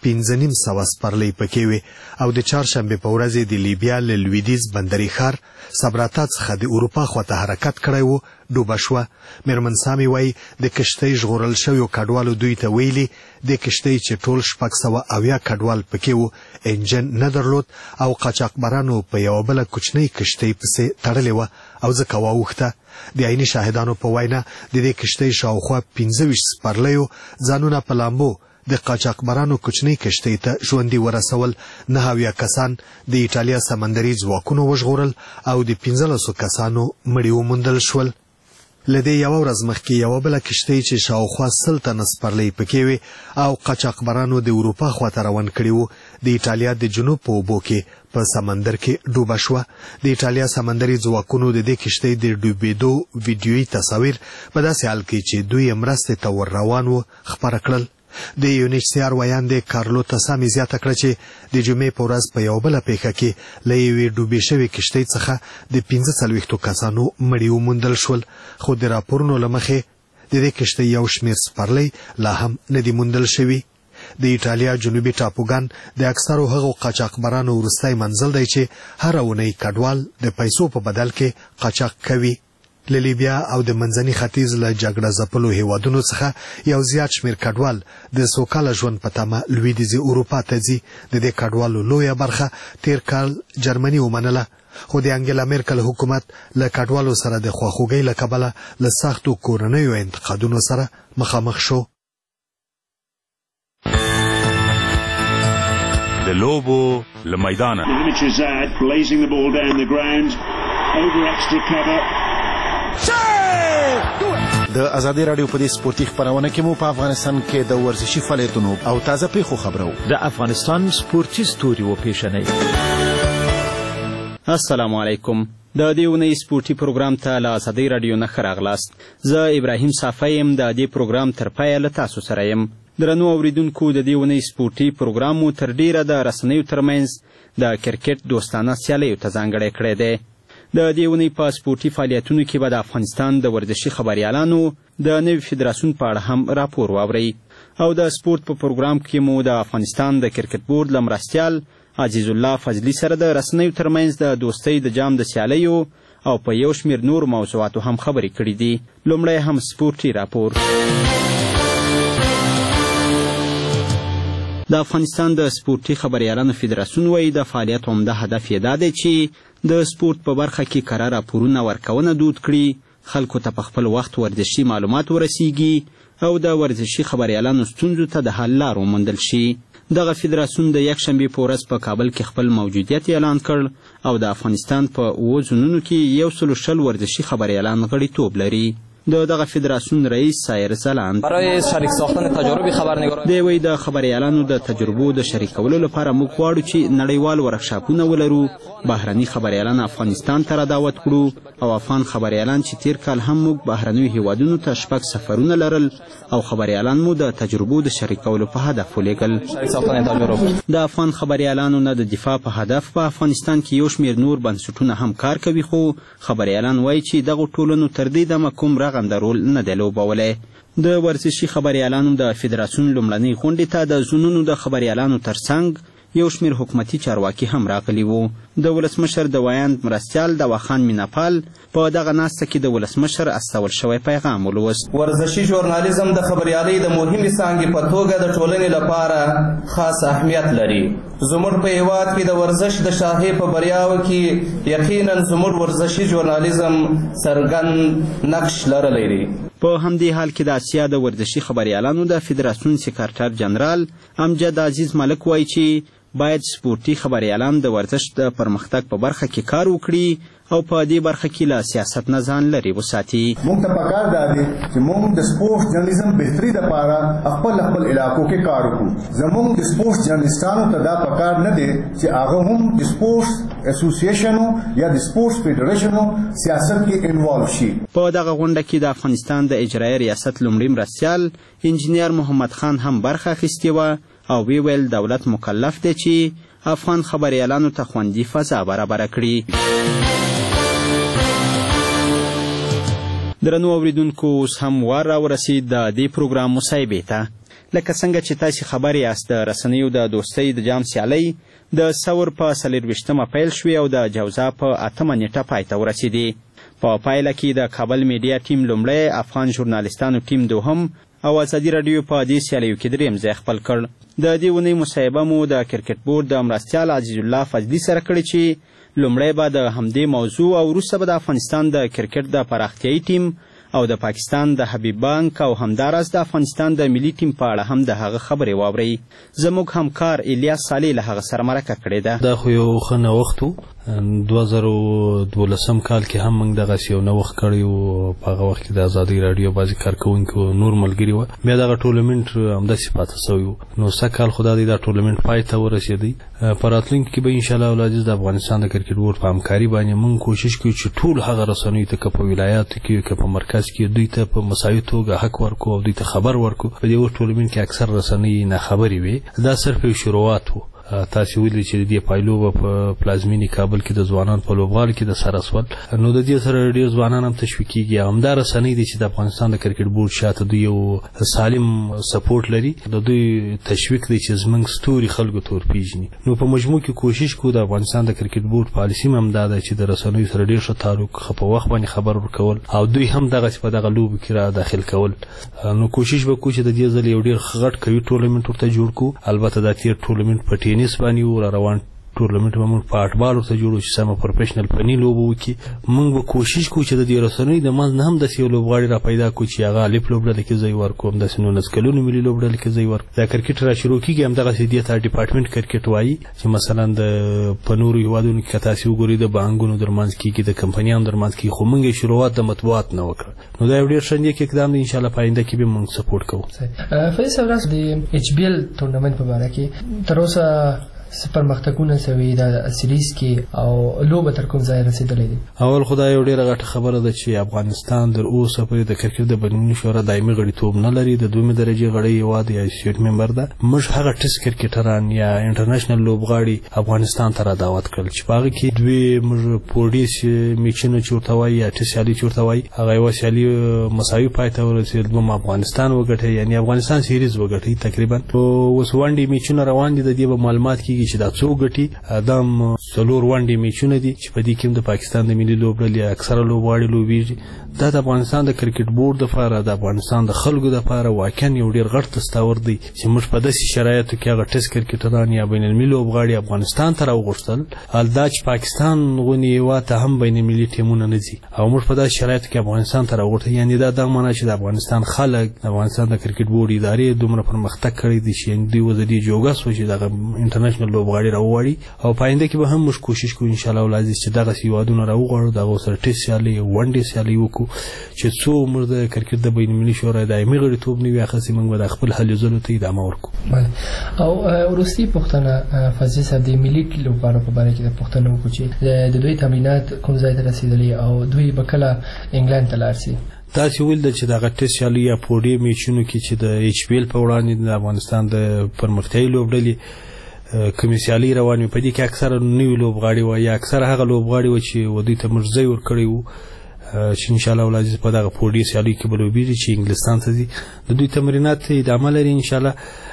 [SPEAKER 10] 5,500 سپرلۍ پکې وې او د چهارشنبې په ورځ د لیبیا له لویدیځ بندري ښار سبراتا څخه د اروپا خواته حرکت کړی و ډوبه شوه. میرمن سامي وایي د کشتۍ ژغورل شویو کډوالو دوی ته ویلي د کشتۍ چې ټول 670 کډوال پکې وو انجن نه درلود او قاچاقبرانو په یوه بله کوچنۍ کشتۍ پسې تړلې وه او ځکه واوښته. د عیني شاهدانو په وینا د دې کشتۍ شاوخوا 25 سپرلیو ځانونه په لامبو د قاچاقبرانو کوچنۍ کشتۍ ته ژوندي ورسول. 9 کسان د ایټالیا سمندري ځواکونو وژغورل او د 15 کسانو مړي وموندل شول. له دې یوه ورځ مخکې یوه بله کشتۍ چې شاوخوا 100 تنه سپرلۍ پکې وې او قاچاقبرانو د اروپا خواته روان کړي وو د ایټالیا د جنوب په اوبو کې په سمندر کې ډوبه شوه. د ایټالیا سمندري ځواکونو د دې کشتۍ د ډوبېدو ویډیویي تصاویر په داسې حال کې چې دوی مرستې ته ور روان وو خپاره کړل. د UNHCR ویاند کارلوتا سامي زیاته کړه چې د جمعې په ورځ په یوه بله پیښه کې له یوې ډوبې شوې کشتۍ څخه د 45 کسانو مړي وموندل شول خو د راپورونو له مخې د دې کشتۍ یو شمېر سپرلۍ لا هم نه دي موندل شوي. د ایټالیا جنوبي ټاپوګان د اکثرو هغو قاچاقبرانو وروستی منزل دی چې هره اونۍ کډوال د پیسو په بدل کې قاچاق کوي. له لیبیا او د منځني ختیځ له جګړه ځپلو هیوادونو څخه یو زیات شمېر کډوال د سوکاله ژوند په تمه لویدیځې اروپا ته ځي. د دې کډوالو لویه برخه تیر کال جرمني ومنله خو د انګلا میرکل حکومت له کډوالو سره د خواخوږۍ له کبله له سختو کورنیو انتقادونو سره مخامخ شو.
[SPEAKER 8] د لوبو له میدانه
[SPEAKER 1] د ازادي رادیو په دې سپورتي خبرونه کې مو په افغانستان کې د ورزشي فعالیتونو او تازه پیښو خبرو
[SPEAKER 3] د افغانستان سپورتي ستوري و پیښنې.
[SPEAKER 22] السلام علیکم. د دې ونې سپورتي پروګرام ته له ازادي رادیو نه ښه راغلاست. زه ابراهیم صافی یم د دې پروګرام تر پایه له تاسو سره یم. درنو اوریدونکو د دې ونې سپورتي پروګرام مو تر ډیره د رسنیو ترمنځ د کرکټ دوستانه سیالیو ته ځانګړی کړی دی. د دې ونې په سپورتي فعالیتونو کې به د افغانستان د ورزشي خبریالانو د نوي فدراسیون په اړه هم راپور واورئ او د سپورت په پروګرام کې مو د افغانستان د کرکټ بورډ له مرستیال عزیز الله فضلي سره د رسنیو ترمنځ د دوستۍ د جام د سیالیو او په یو شمېر نورو موضوعاتو هم خبرې کړي دي. لومړی هم سپورتي راپور. د افغانستان د سپورتي خبریالانو فدراسیون وایي د فعالیت عمده هدف یې دا دی چې د سپورت په برخه کې کره راپورونه ورکونه دود کړي، خلکو ته په خپل وخت ورزشي معلومات ورسیږي او د ورزشي خبریالانو ستونزو ته د حل لار وموندل شي. دغه فدراسیون د یکشنبې په ورځ په کابل کې خپل موجودیت اعلان کړ او د افغانستان په 7 زونونو کې 120 ورزشي خبریالان غړیتوب لري. دغه فدراسیون رئیس سایر زلاند
[SPEAKER 23] برای شریک ساختن تجارب خبرنگاران
[SPEAKER 22] دی وی د خبریالانو د تجربو د شریکولو لپاره موږ غواړو چې نړیوال ورکشاپونه ولرو، بهرني خبریالان افغانستان ته را دعوت کړو او افغان خبریالان چې تیر کال هم موږ بهرنیو هیوادونو ته 6 سفرونه لرل او خبریالان مو د تجربو د شریکولو په هدف ولیږل. د افغان خبریالانو نه د دفاع په هدف په افغانستان کې یو شمېر نور بنسټونه هم کار کوي، خو خبریالان وایي چې دغه ټولنو تر دې دمه کوم رغنده رول نه دی لوبولی. د ورزشي خبریالانو د فدراسیون لومړنۍ غونډې ته د زونونو د خبریالانو ترڅنګ یو شمېر حکومتي چارواکي هم راغلي وو. د ولسمشر د ویاند مرستیال دواخان میناپال په دغه ناسته کې د ولسمشر استول شوی پیغام ولوست.
[SPEAKER 7] ورزشي ژورنالیزم د خبریالۍ د مهمې څانګې په توګه د ټولنې لپاره خاص اهمیت لري. زموږ په هیواد کې د ورزش د شاهې په بریاو کې یقینا زموږ ورزشي ژورنالیزم څرګند نقش لرلی دی.
[SPEAKER 22] په همدې حال کې د اسیا د ورزشي خبریالانو د فدراسیون سکرټر جنرال امجد عزیز ملک وایي چې باید سپورتي خبریالان د ورزش د پرمختګ په برخه کې کار وکړي او په دې برخه کې له سیاست نه ځان لرې وساتي.
[SPEAKER 24] موږ ته پکار دا دی چې موږ د سپورټس جرنالیزم بهتري لپاره خپل علاقو کې کار وکړو. زموږ د سپورټس جرنالیستانو ته دا پکار نه دی چې هغه هم د سپورټس اسوسییشنو یا د سپورټس فدریشنو سیاست کې انوالو شي.
[SPEAKER 22] په دغه غونډه کې د افغانستان د اجرایي ریاست لومړي مرستیال انجینیر محمد خان هم برخه اخیستې وه او ویل دولت مکلف دی چې افغان خبریالانو ته خوندي فضا برابره کړي. درنو اوریدونکو اوس هم وار راورسید د دې پروګرام مصاحبې ته. لکه څنګه چې تاسې خبر یاست د رسنیو د دوستۍ د جام سیالۍ د ثور په 24مه پیل شوې او د جوزا په 8مه نیټه پای ته ورسېدې. په پایله کې د کابل میډیا ټیم لومړی، افغان ژورنالیستانو ټیم دوهم او ازادي راډیو په دې سیالیو کې درېیم ځای خپل کړ. د دې اونۍ مصاحبه مو د کرکټ بورډ د مرستیال عزیز الله فضلي سره کړې چې لومړی به د همدې موضوع او وروسته به د افغانستان د کرکټ د پراختیایي ټیم او د پاکستان د حبیب بانک او همداراز د افغانستان د ملي ټیم په اړه هم د هغه خبرې واورئ. زموږ همکار الیاس صالح له هغه سره مرکه کړې ده.
[SPEAKER 11] دا خو یو ښه نوښت و. 2012 کال کې هم موږ دغسې یو نوښت کړی و. په هغه وخت کې د ازادي راډیو بعضې کارکوونکي نور ملګري وه. بیا دغه ټورنمنټ همداسې پاته سوی و. نو سږ کال خو دا دی دا ټورنمنټ پای ته ورسېدی. په راتلونکي کې به انشاءالله العزیز د افغانستان د کرکټ بورډ په همکاري باندې موږ کوشش کوو چې ټول هغه رسنیو ته که په ولایاتو کې که په مرکز کې دوی ته په مساوي توګه حق ورکو او دوی ته خبر ورکو. په دې ټورنمنټ کې اکثر رسنۍ ناخبرې وې. دا صرف یو شروعات و. تاسې ویلي چې د دې پایلو به په پلازمینې کابل کې د ځوانانو په لوبغالو کې د سره سول. نو د دې سره ډېر ځوانان هم تشویق کېږي. همدا رسنۍ دي چې د افغانستان د کرکټ بورډ شاته دوی یو سالم سپورټ لري. د دوی تشویق دی چې زموږ ستوري خلکو ته ورپېژني. نو په مجموع کې کوشش کوو د افغانستان د کرکټ بورډ پالیسي هم همدا ده چې د رسنیو سره ډېر ښه تعلق، په وخت باندې خبر ورکول او دوی هم دغسې په دغه لوبو کې را داخل کول. نو کوشش به کوو چې د دې ځل یو ډېر غټ قوي ټورنمنټ ورته جوړ کړو. البته دا تېر ټورنمنټ په ټینس باندې و، روان ټورنمنټ به موږ په هټبال ورته جوړو چې سمه پروفیشنل فني لوبه وکړي. موږ به کوشش کوو چې د دې رسنیو د منځ نه هم داسې یو لوبغاړي را پیدا کړو چې هغه الف لوبډله کې ځای ورکړو، همداسې 19 کلونو ملي لوبډله کې ځای ورکړو. دا کرکټ را شروع کېږي همدغسې دې ته ډیپارټمنټ کرکټ وایي چې مثلا د په نورو هېوادونو کې که تاسې وګورئ د بانکونو درمنځ کېږي، د کمپنیانو درمنځ کېږي، خو موږ یې شروعات د مطبوعات نه وکړه. نو دا یو ډېر ښه نیک اقدام دی. انشاءالله په آینده کې به موږ سپورټ کوو.
[SPEAKER 14] فیض صاحب، د ایچ بي ایل ټورنمنټ په باره کې تر اوسه پرمختګونه سوي د سیریز کې او لوبه تر کوم ځای رسیدلې دي؟
[SPEAKER 11] اول خدای یو ډیره غټه خبره ده چې افغانستان در اوسه پورې د کرکټ د بینالمللي شورا دایمي غړیتوب نه لري. د دویمې درجې غړی هېواد یا اسوسییټ ممبر ده. موږ هغه ټیسټ کرکټران یا انټرنیشنل لوبغاړي افغانستان ته را دعوت کړل چې په هغه کې دوی موږ پوډیس میچونه چې ورته وایي یا ټیسټ سیالي چې ورته وایي، هغه یوه سیالي مساوي پای ته ورسېد. دوم افغانستان وګټي، یعنې افغانستان سیریز وګټي تقریبا. اوس ونډې میچونه روان دي. د دې به معلومات کېږي چې دا څو ګټي. ادم 4 ونډې میچونه دي چې په دې کې د پاکستان د ملي لوبډلې اکثره لوبغاړي لوبېږي. دا د افغانستان د کرکټ بورډ دپاره، د افغانستان د خلکو دپاره واقعا یو ډېر غټ دستاورد دی چې موږ په داسې شرایطو کې هغه ټیسټ کرکټران یا بینالمللي لوبغاړي افغانستان ته راوغوښتل، دا چې پاکستان غونې هېواد ته هم بینالمللي ټیمونه نه ځي او موږ په داسې شرایطو کې افغانستان ته راوغوښتل. یعنې دا دغه معنا چې د افغانستان خلک، د افغانستان د کرکټ بورډ ادارې دومره پرمختګ کړی دی چې دوی اوس د دې جوګه شوه چې دغه انټرنیشنل لوبغاړي راوغواړي. او په آینده کې به هم موږ کوشش کوو انشاءالله العزیز چې دغسې هېوادونه راوغواړو، د هغو سره ټیسټ سیالۍ، ونډې سیالۍ وکړو چې څو موږ د کرکټ د بینالمللي شورا دایمي غړیتوب نه وي اخیستی، موږ به د خپل هلې ځلو ته ادامه ورکړو.
[SPEAKER 14] او وروستۍ پوښتنه فضلي صاحب، د ملي لوبغاړو په باره کې د پوښتنه وکړو چې د دوی تمرینات کوم ځای ته رسېدلي او دوی به کله انګلند ته لاړ شي؟
[SPEAKER 11] تاسې ویل ده چې دغه ټیسټ سیالۍ یا پوډي میچونو کې چې د ایچ پي ایل په وړاندې د افغانستان د پرمختیایي لوبډلې کومې سیالۍ روانې وي، په دې کې اکثره نوي لوبغاړي وو یا اکثره هغه لوبغاړي وو چې دوی ته موږ ځای ورکړی وو چې انشاءالله العزیز په دغه پوډي سیالۍ کې به لوبېږي چې انګلستان ته ځي. د دوی تمرینات ادامه لري. انشاءالله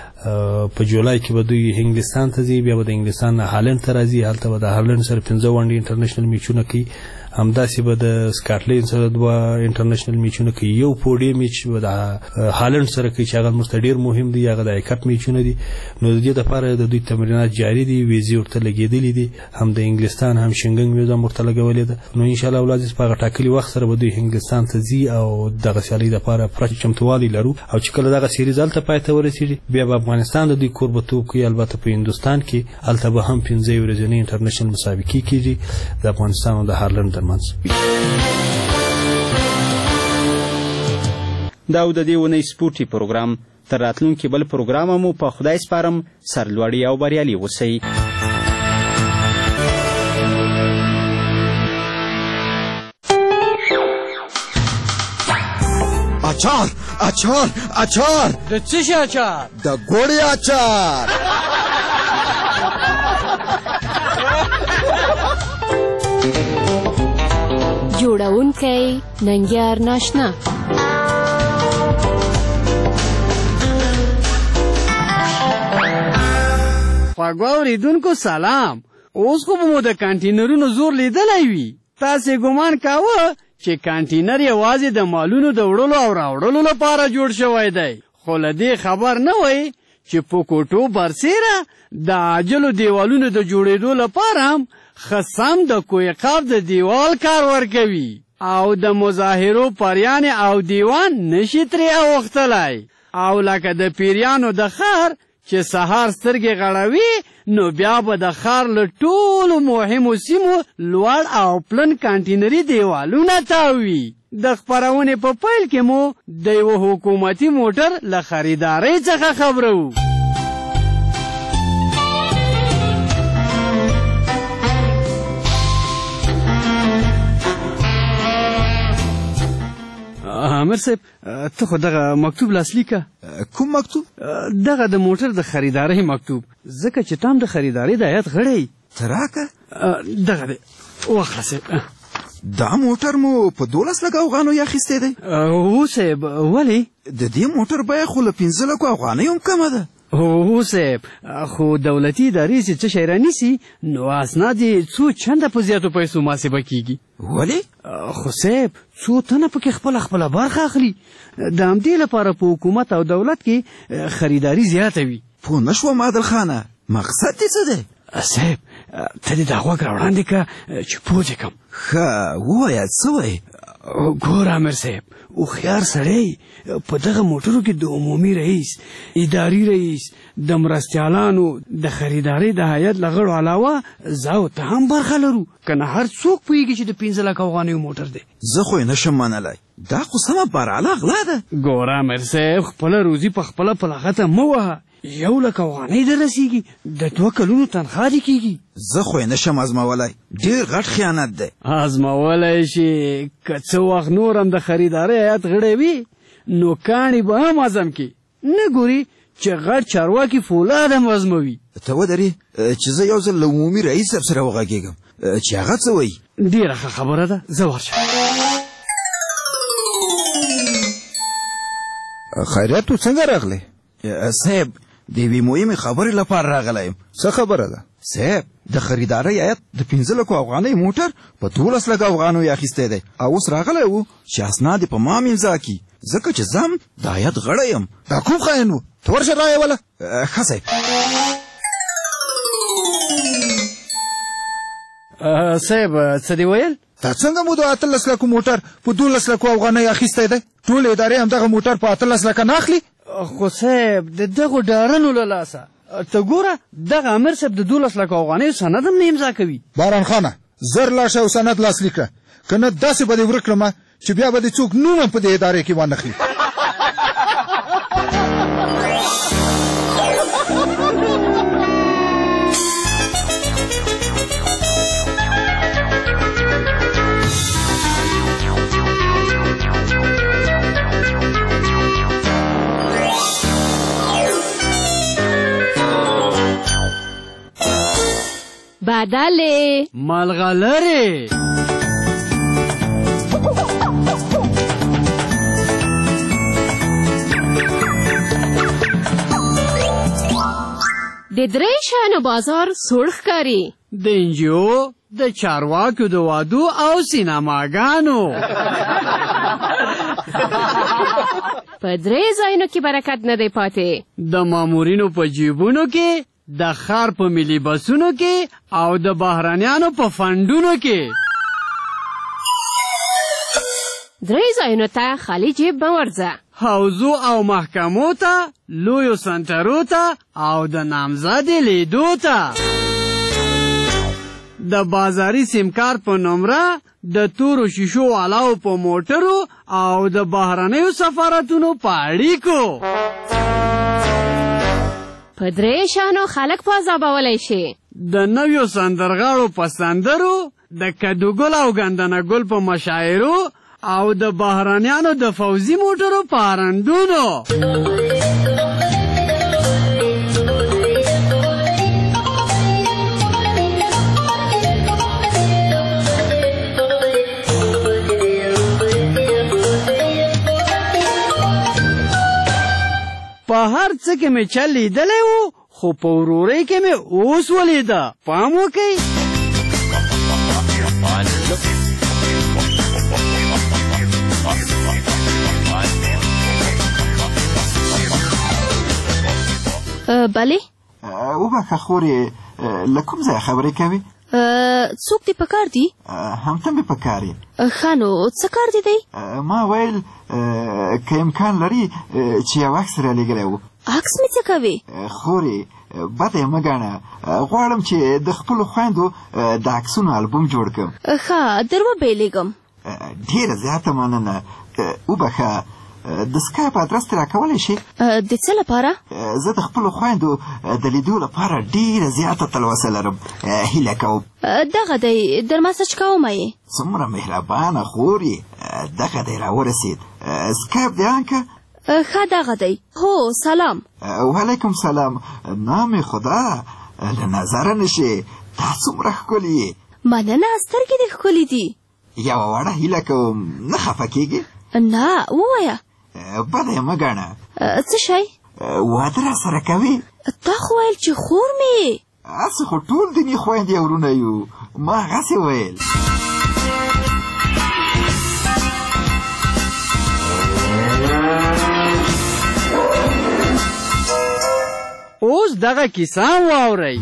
[SPEAKER 11] په جولای کې به دوی انګلستان ته ځي، بیا به د انګلستان نه هالند ته راځي، هلته به د هالند سره 15 ونډې انټرنیشنل میچونه کوي. همداسې به د سکاټلند سره 2 انټرنیشنل میچونه کوي. یو پوډي میچ به د هالند سره کوي چې هغه موږ ته ډېر مهم دی، هغه د ایکپ میچونه دي. نو د دې دپاره د دوی تمرینات جاري دي، ویزې ورته لګېدلې دي، هم د انګلستان هم شنګنګ ویزه هم ورته لګولې ده. نو انشاءالله العزیز په هغه ټاکلي وخت سره به دوی انګلستان ته ځي او دغه سیالۍ دپاره پوره چمتووالی لرو. او چې کله دغه سیریز هلته پای ته ورسېږي، بیا به افغانستان د دوی کوربهتوب کوي. البته په هندوستان کې هلته به هم 15 ورځنۍ انټرنیشنل مسابقې کېږي د افغانستان او د هالند ترمنځ.
[SPEAKER 22] دا د دې ونې سپورټي پروګرام. تر راتلونکي بل پروګرام مو په خدای سپارم. سرلوړي او بریالي اوسئ.
[SPEAKER 6] اچار اچار اچار.
[SPEAKER 12] د څه شي اچار؟
[SPEAKER 6] د ګوړې اچار.
[SPEAKER 15] جوړونکی ننګیار ناشنا.
[SPEAKER 16] خواږه اورېدونکو سلام. اوس خو به مو د کانټینرونو زور لیدلی وي. تاسې ګمان کاوه چې کانټینر یوازې د مالونو د وړلو او راوړلو لپاره جوړ شوی دی، خو له دې خبر نه وی چې په کوټو برسیره د عاجلو دیوالونو د جوړېدو لپاره هم خصم د کویقاف د دیوال کار ورکوي او د مظاهرو پریان او دیوان نشي ترې اوختلی. او لکه د پیریانو د ښار چې سهار سترګې غړوي، نو بیا به د ښار له ټولو مهمو سیمو لوړ او پلن کانټینري دیوالونه تاوي. د خپرونې په پیل کې مو د یوه حکومتي موټر له خریدارۍ څخه خبرو. امیر صاحب ته خو دغه مکتوب لاسلیک که.
[SPEAKER 6] کوم مکتوب؟
[SPEAKER 16] دغه د موټر د خریدارۍ مکتوب، ځکه چې تام د خریدارۍ د هیئت غړی.
[SPEAKER 6] ته راکه.
[SPEAKER 16] دغه دی، واخله صاحب.
[SPEAKER 6] دا موټر مو په 12 لکه افغانیو اخیستی دی؟
[SPEAKER 16] هو صاحب. ولې؟
[SPEAKER 6] د دې موټر بیه خو له 15 لکو افغانیو هم کمه ده.
[SPEAKER 16] هو صاحب، خو دولتي ادارې چې څه شی رانیسي نو اسناد یې څو چنده په زیاتو پیسو محاسبه کیږي.
[SPEAKER 6] ولې؟
[SPEAKER 16] خو صاحب څو تنه پکې خپله برخه اخلي. د همدې لپاره په حکومت او دولت کې خریداري زیاته وي.
[SPEAKER 6] پوه نه شوم عادل خانه، مقصد دې څه دی؟
[SPEAKER 16] صاحب ته دې دا غوږ راوړاندې که چې پوه دې کړم.
[SPEAKER 6] ښه ووایه څه وایې؟
[SPEAKER 16] ګوره امیر صاحب، هوښیار سړی په دغه موټرو کې د عمومي رئیس، اداري رئیس، د مرستیالانو، د خریدارۍ د هیئت له غړو علاوه زه او ته هم برخه لرو. که نه هر څوک پوهېږي چې د 15 لکه افغانیو موټر دی.
[SPEAKER 6] زه خو یې نشم منلی، دا خو سمه برعله غلا ده.
[SPEAKER 16] ګوره امیر صاحب، خپله روزي په خپله په لغته مه وهه. 1 لک افغانۍ در رسیږي، د 2 کلونو تنخوا دې کېږي.
[SPEAKER 6] زه خو یې نشم ازمولی، ډېر غټ خیانت دی.
[SPEAKER 16] ازمولی شي، که څه وخت نور هم د خریدارۍ هیئت غړی وي نو کاڼي به هم ازم کې. نه ګوري چې غټ چارواکي فولاد هم ازموي.
[SPEAKER 6] ته ودرې چې زه یو ځل له عمومي رئیس صاحب سره وغږېږم چې هغه څه وایي.
[SPEAKER 16] ډېره ښه خبره ده، زه ورشم.
[SPEAKER 6] خیریت تو څنګه راغلی؟ صاحب د یوې مهمې خبرې لپاره راغلی یم. څه خبره ده؟ صاحب د خریدارۍ هیئت د 15 لکو افغانۍ موټر په 12 لکه افغانیو اخیستی دی او اوس راغلی و چې اسناد یې په ما امضا کړي، ځکه چې زه هم د هیئت غړی یم. دا کوم خاین و؟ ته ورشه رایې وله. ښه صاحب.
[SPEAKER 16] صاحب څه دې ویل؟
[SPEAKER 6] دا څنګه مو د 18 لکو موټر په 12 لکو افغانۍ اخیستی دی؟ ټول ادارې هم دغه موټر په 18 لکه نه اخلي.
[SPEAKER 16] خو صاحب د دغو ډارنو له لاسه ته ګوره دغه امیر صاحب د 12 لکه افغانیو سند هم نه امضا کوي.
[SPEAKER 6] باران خانه زر لاړ شه او سند لاسلیک کړه، که نه داسې به دې ورک کړم چې بیا به دې څوک نوم هم په دې ادارې کې وانخلي.
[SPEAKER 15] بدله
[SPEAKER 16] ملغلره
[SPEAKER 15] د درې شانو بازار سوړ ښکاري.
[SPEAKER 16] د انجیو، د چارواکو د وادو او سینماګانو.
[SPEAKER 15] په درې ځایونو کې برکت نه دی پاتې.
[SPEAKER 16] د مامورینو په جیبونو کې، د ښار په ملي بسونو کې او د بهرنیانو په فنډونو کې.
[SPEAKER 15] درې ځایونو ته خالی جیب مه ورځه.
[SPEAKER 16] حوزو او محکمو ته، لویو سنټرو ته او د نامزدې لیدو ته. د بازاري سیم کارت په نمره، د تورو شیشو والاو په موټرو او د بهرنیو سفارتونو په اړیکو.
[SPEAKER 15] په درې شانو خلک پازابولی شي.
[SPEAKER 16] د نویو سندرغاړو په سندرو، د کدوګل او ګندنه ګل په مشاعرو او د بهرنیانو د فوزي موټرو په هرندونو. په هر څه کې مې چل لیدلی و، خو په ورورۍ کې مې اوس ولیده. پام وکئ.
[SPEAKER 17] بله
[SPEAKER 6] وبخه خورې، له کوم ځایه خبرې کوې؟
[SPEAKER 17] څوک دې په کار دي؟
[SPEAKER 6] همته مې په کار یې.
[SPEAKER 17] ښه نو څه کار دې دی؟
[SPEAKER 6] ما ویل که امکان لري چې یو عکس رالیږلی و.
[SPEAKER 17] عکس مې څه کوې؟
[SPEAKER 6] خورې بده یې مه ګڼه، غواړم چې د خپلو خویندو د عکسونو البوم جوړ کړم.
[SPEAKER 17] ښه در وبېلېږم.
[SPEAKER 6] ډېره زیاته مننه. وبخه د سکایپ ادرس ته راکولی شي؟
[SPEAKER 17] د څه لپاره؟
[SPEAKER 6] زه د خپلو خویندو د لیدو لپاره ډېره زیاته تلوسه لرم. هیله کوم
[SPEAKER 17] دغه دی، در مسج کومه یې.
[SPEAKER 6] څومره مهربانه خور یې. دغه دی راورسېد. سکایپ دی آنکه؟
[SPEAKER 17] ښه دغه دی. هو سلام.
[SPEAKER 6] وعلیکم سلام. نام خدا له نظره نشي، تا څومره ښکلي یې.
[SPEAKER 17] مننه، سترګې دې ښکلي دي.
[SPEAKER 6] یوه وړه هیله کوم، نه خفه کېږې؟
[SPEAKER 17] نه، ووایه.
[SPEAKER 6] بده یې مه ګڼه.
[SPEAKER 17] څه شی؟
[SPEAKER 6] واده راسره کوې؟
[SPEAKER 17] تا خو ویل چې خور مې یې.
[SPEAKER 6] هسې خو ټول دیني خویندې او ورونه یو، ما هغسې ویل.
[SPEAKER 16] اوس دغه کیسه هم واورئ.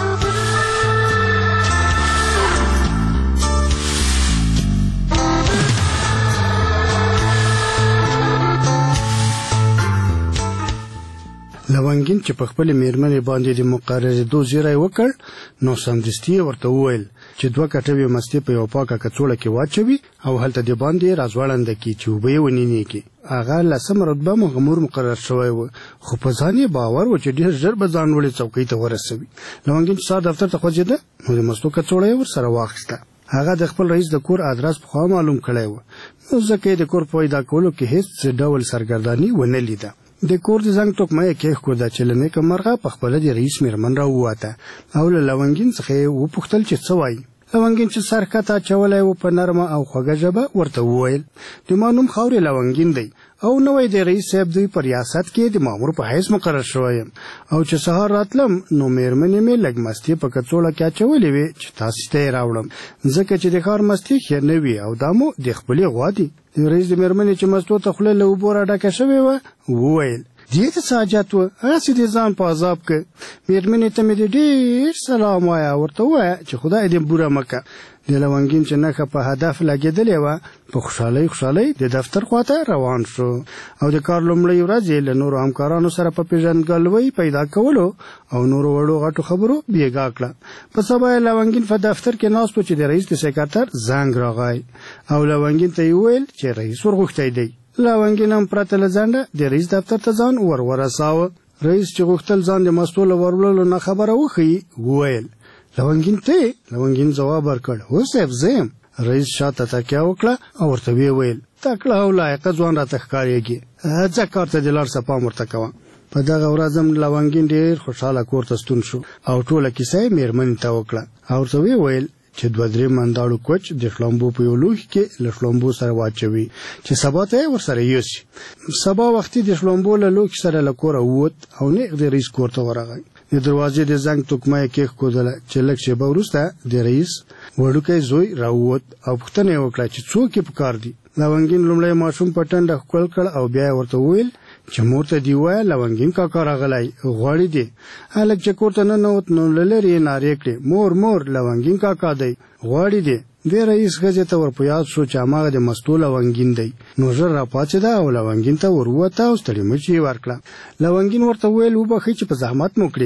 [SPEAKER 18] لونګین چې په خپل میرمنې باندې د مقررېدو زیری وکړ، نو سمدستي ورته وویل چې 2 کټوې مستې په یو پاکه کڅوړه کې واچوي او هلته د باندې راځوړنده کړي چې اوبه یې ونینېږي. هغه 10 رتبه مغمور مقرر شوی و، خو په ځان یې باور و چې ډېر ژر به ځان لوړې څوکۍ ته ورسوي. لونګین چې سهار دفتر ته خوځېده، نو د مستو کڅوړه یې ورسره واخیسته. هغه د خپل رئیس د کور ادرس پخوا معلوم کړی و، نو ځکه یې د کور پیدا کولو کې هیڅ ډول سرګرداني ونه لیده. د کور د زنګ ټوکمه یې کېښوده چې له نیکه مرغه په خپله د رئیس میرمن راووته او له لونګین څخه یې وپوښتل چې څه وایي. لونګین چې سر ښکته اچولی و په نرمه او خوږه ژبه ورته وویل د ما نوم خاورې لونګین دی او نوی د رئیس صاحب دوی په ریاست کې د مامور په حیث مقرر شوی یم او چې سهار راتلم نو میرمنې مې لږ مستې په کڅوړه کې اچولې وې چې تاسې ته یې راوړم ځکه چې د ښار مستې ښې نه وي او دا مو د خپلې غوا دي. د رئیس د میرمنې چې مستو ته خوله له اوبو راډکه شوې وه وویل دې ته څه حاجت و، هسې دې ځان په عذاب که. میرمنې ته مې د ډېر سلام وایه، ورته ووایه چې خدای دې بوره مه که. د لونګین چې نښه په هدف لګېدلې وه په خوشحالۍ د دفتر خواته روان شو او د کار لومړۍ ورځ یې له نورو همکارانو سره په پېژندګلوۍ پیدا کولو او نورو وړو غټو خبرو بېګا کړه. په سبا یې لونګین په دفتر کې ناست و چې د رئیس د سکرتر زنګ راغی او لونګین ته یې وویل چې رئیس ورغوښتی دی. لونګین هم پرته له ځنډه د رئیس دفتر ته ځان ورساوه. رئیس چې غوښتل ځان د مستو له ورولو نه خبره وښیي وویل لونګین ته یې؟ لونګین ځواب ورکړ هو صاحب زه یم. رئیس شاته تکیه وکړه او ورته ویې ویل تکړه او لایقه ځوان راته ښکارېږي، ځه کار ته د لاړ څه پام ورته کوه. په دغه ورځ هم لونګین ډېر خوشحاله کور ته ستون شو او ټوله کیسه یې میرمنې ته وکړه او ورته ویې ویل چې 2-3 منداړو کوچ د شلومبو په یو لوښي کې له شلومبو سره واچوي چې سبا ته یې ورسره یوسي. سبا وختي د شلومبو له لوښي سره له کوره ووت او نیغ د رئیس کور ته ورغی. د دروازې د زنګ توکمه یې کېښودله چې لږ شېبه وروسته د رئیس وړوکی زوی راووت او پوښتنه یې وکړه چې څوک یې پکار دي. لونګین لومړی ماشوم په ټنډه ښکل کړ او بیا یې ورته وویل چې مور ته دې ووایه لونګین کاکا راغلی غواړي دې. هلک چې کور ته ننوت نو له لرې یې نارې کړې مور لونګین کاکا دی غواړي دې. د رئیس ښځې ته ور په یاد شو چې هماغه د مستو لونګین دی نو ژر راپاڅېده او لونګین ته ور ووته او ستړي مچي یې ورکړه. لونګین ورته وویل وبښئ چې په زحمت مو کړې.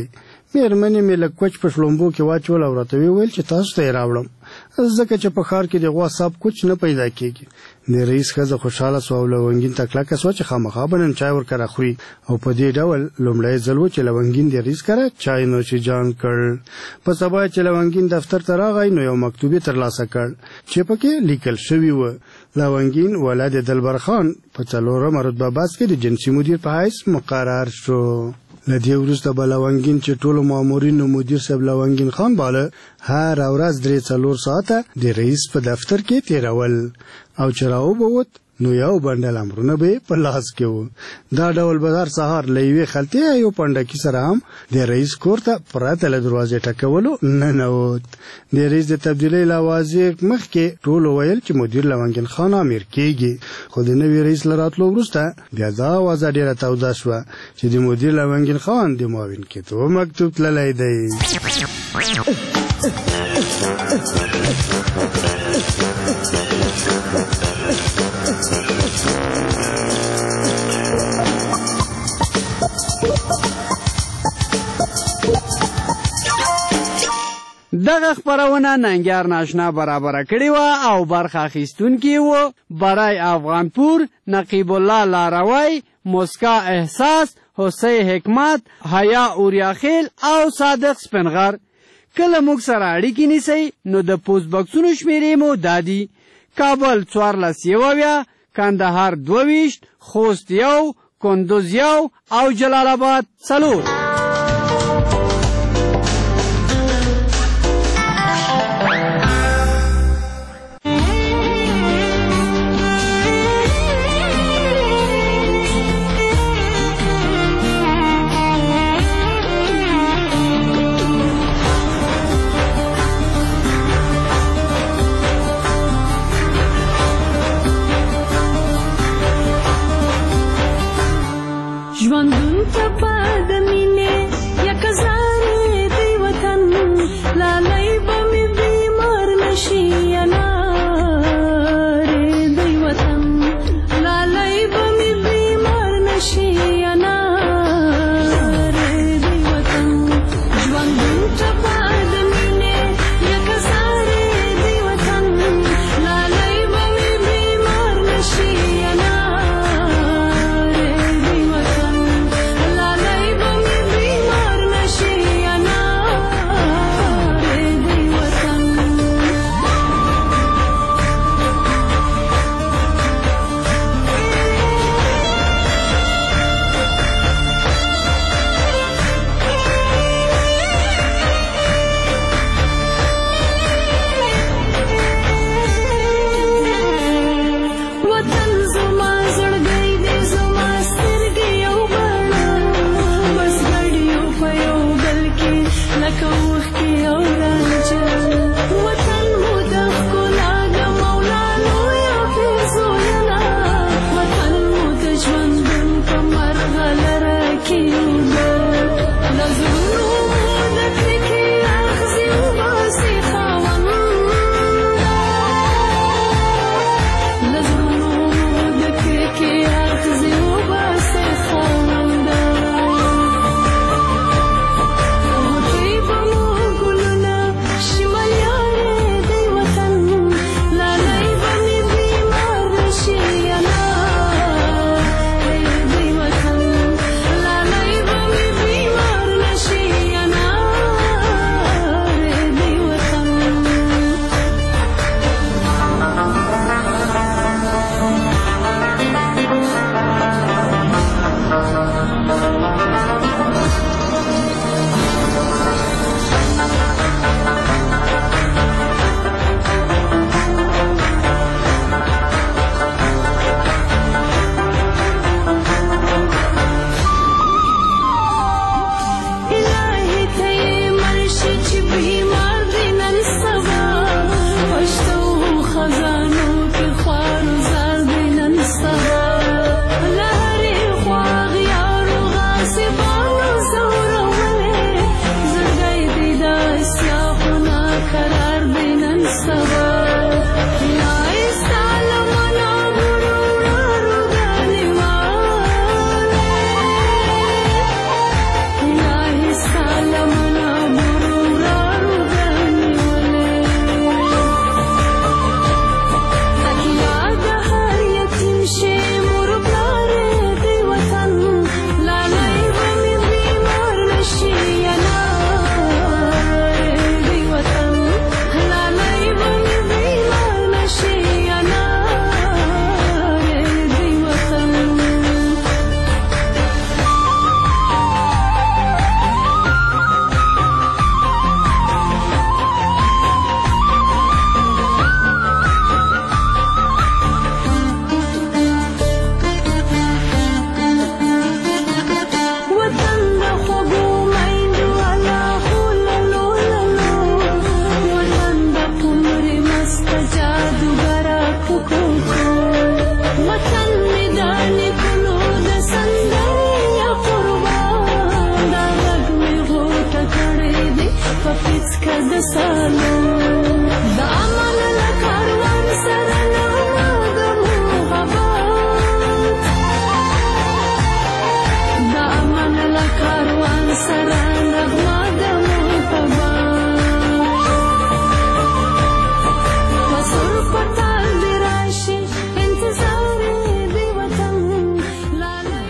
[SPEAKER 18] مېرمنې مې لږ کوچ په شلومبو کې واچول او راته وویل چې تاسو ته یې راوړم ځکه چې په ښار کې د غوا صاحب کوچ نه پیدا کېږي. د رئیس ښځه خوشحاله سوه او لونګین ته کلکه سوه چې خامخا به نن چای ورکره خوري او په دې ډول لومړی ځل و چې لونګین د رئیس کره چای نوشیجان کړ. په سبا چې لونګین دفتر ته راغی نو یو مکتوب یې ترلاسه کړ چې پکې لیکل شوي وه لونګین ولد دلبر خان په 4مه رتبه باز کې د جنسي مدیر په حیث مقرر شو. له دې وروسته به لونګین چې ټولو مامورینو مدیر صاحب لونګین خان باله هره ورځ 3-4 ساعته د رئیس په دفتر کې تیرول او چې راوبوت نو یو بنډل امرونه به په لاس کې وو. دا ډول به هر سهار له یوې خلطې یو پنډکي سره هم د رئیس کور ته پرته له دروازې ټکولو ننوت. د رئیس د تبدیلۍ له اوازې مخکې ټولو ویل چې مدیر لونګین خان امیر کېږي خو د نوي رئیس له راتلو وروسته بیا دا اوازه ډېره توده شوه چې د مدیر لونګین خان د معاون کېدو مکتوب تللی دی.
[SPEAKER 16] دغه خبرونه ننګیار ناشنا برابره کړې وه او برخه اخیستونکي وو برای افغانپور، نقیب الله لاروی، مسکا احساس، حسین حکمت، حیا اوریاخیل او صادق سپنغر. کله موږ سره اړیکې نیسئ نو د پوسټ بکسونو شمیرې مو دادي: کابل 1470، کندهار 22، خوست 1، کندوز 1 او جلال آباد 4.
[SPEAKER 4] ژوندون ته په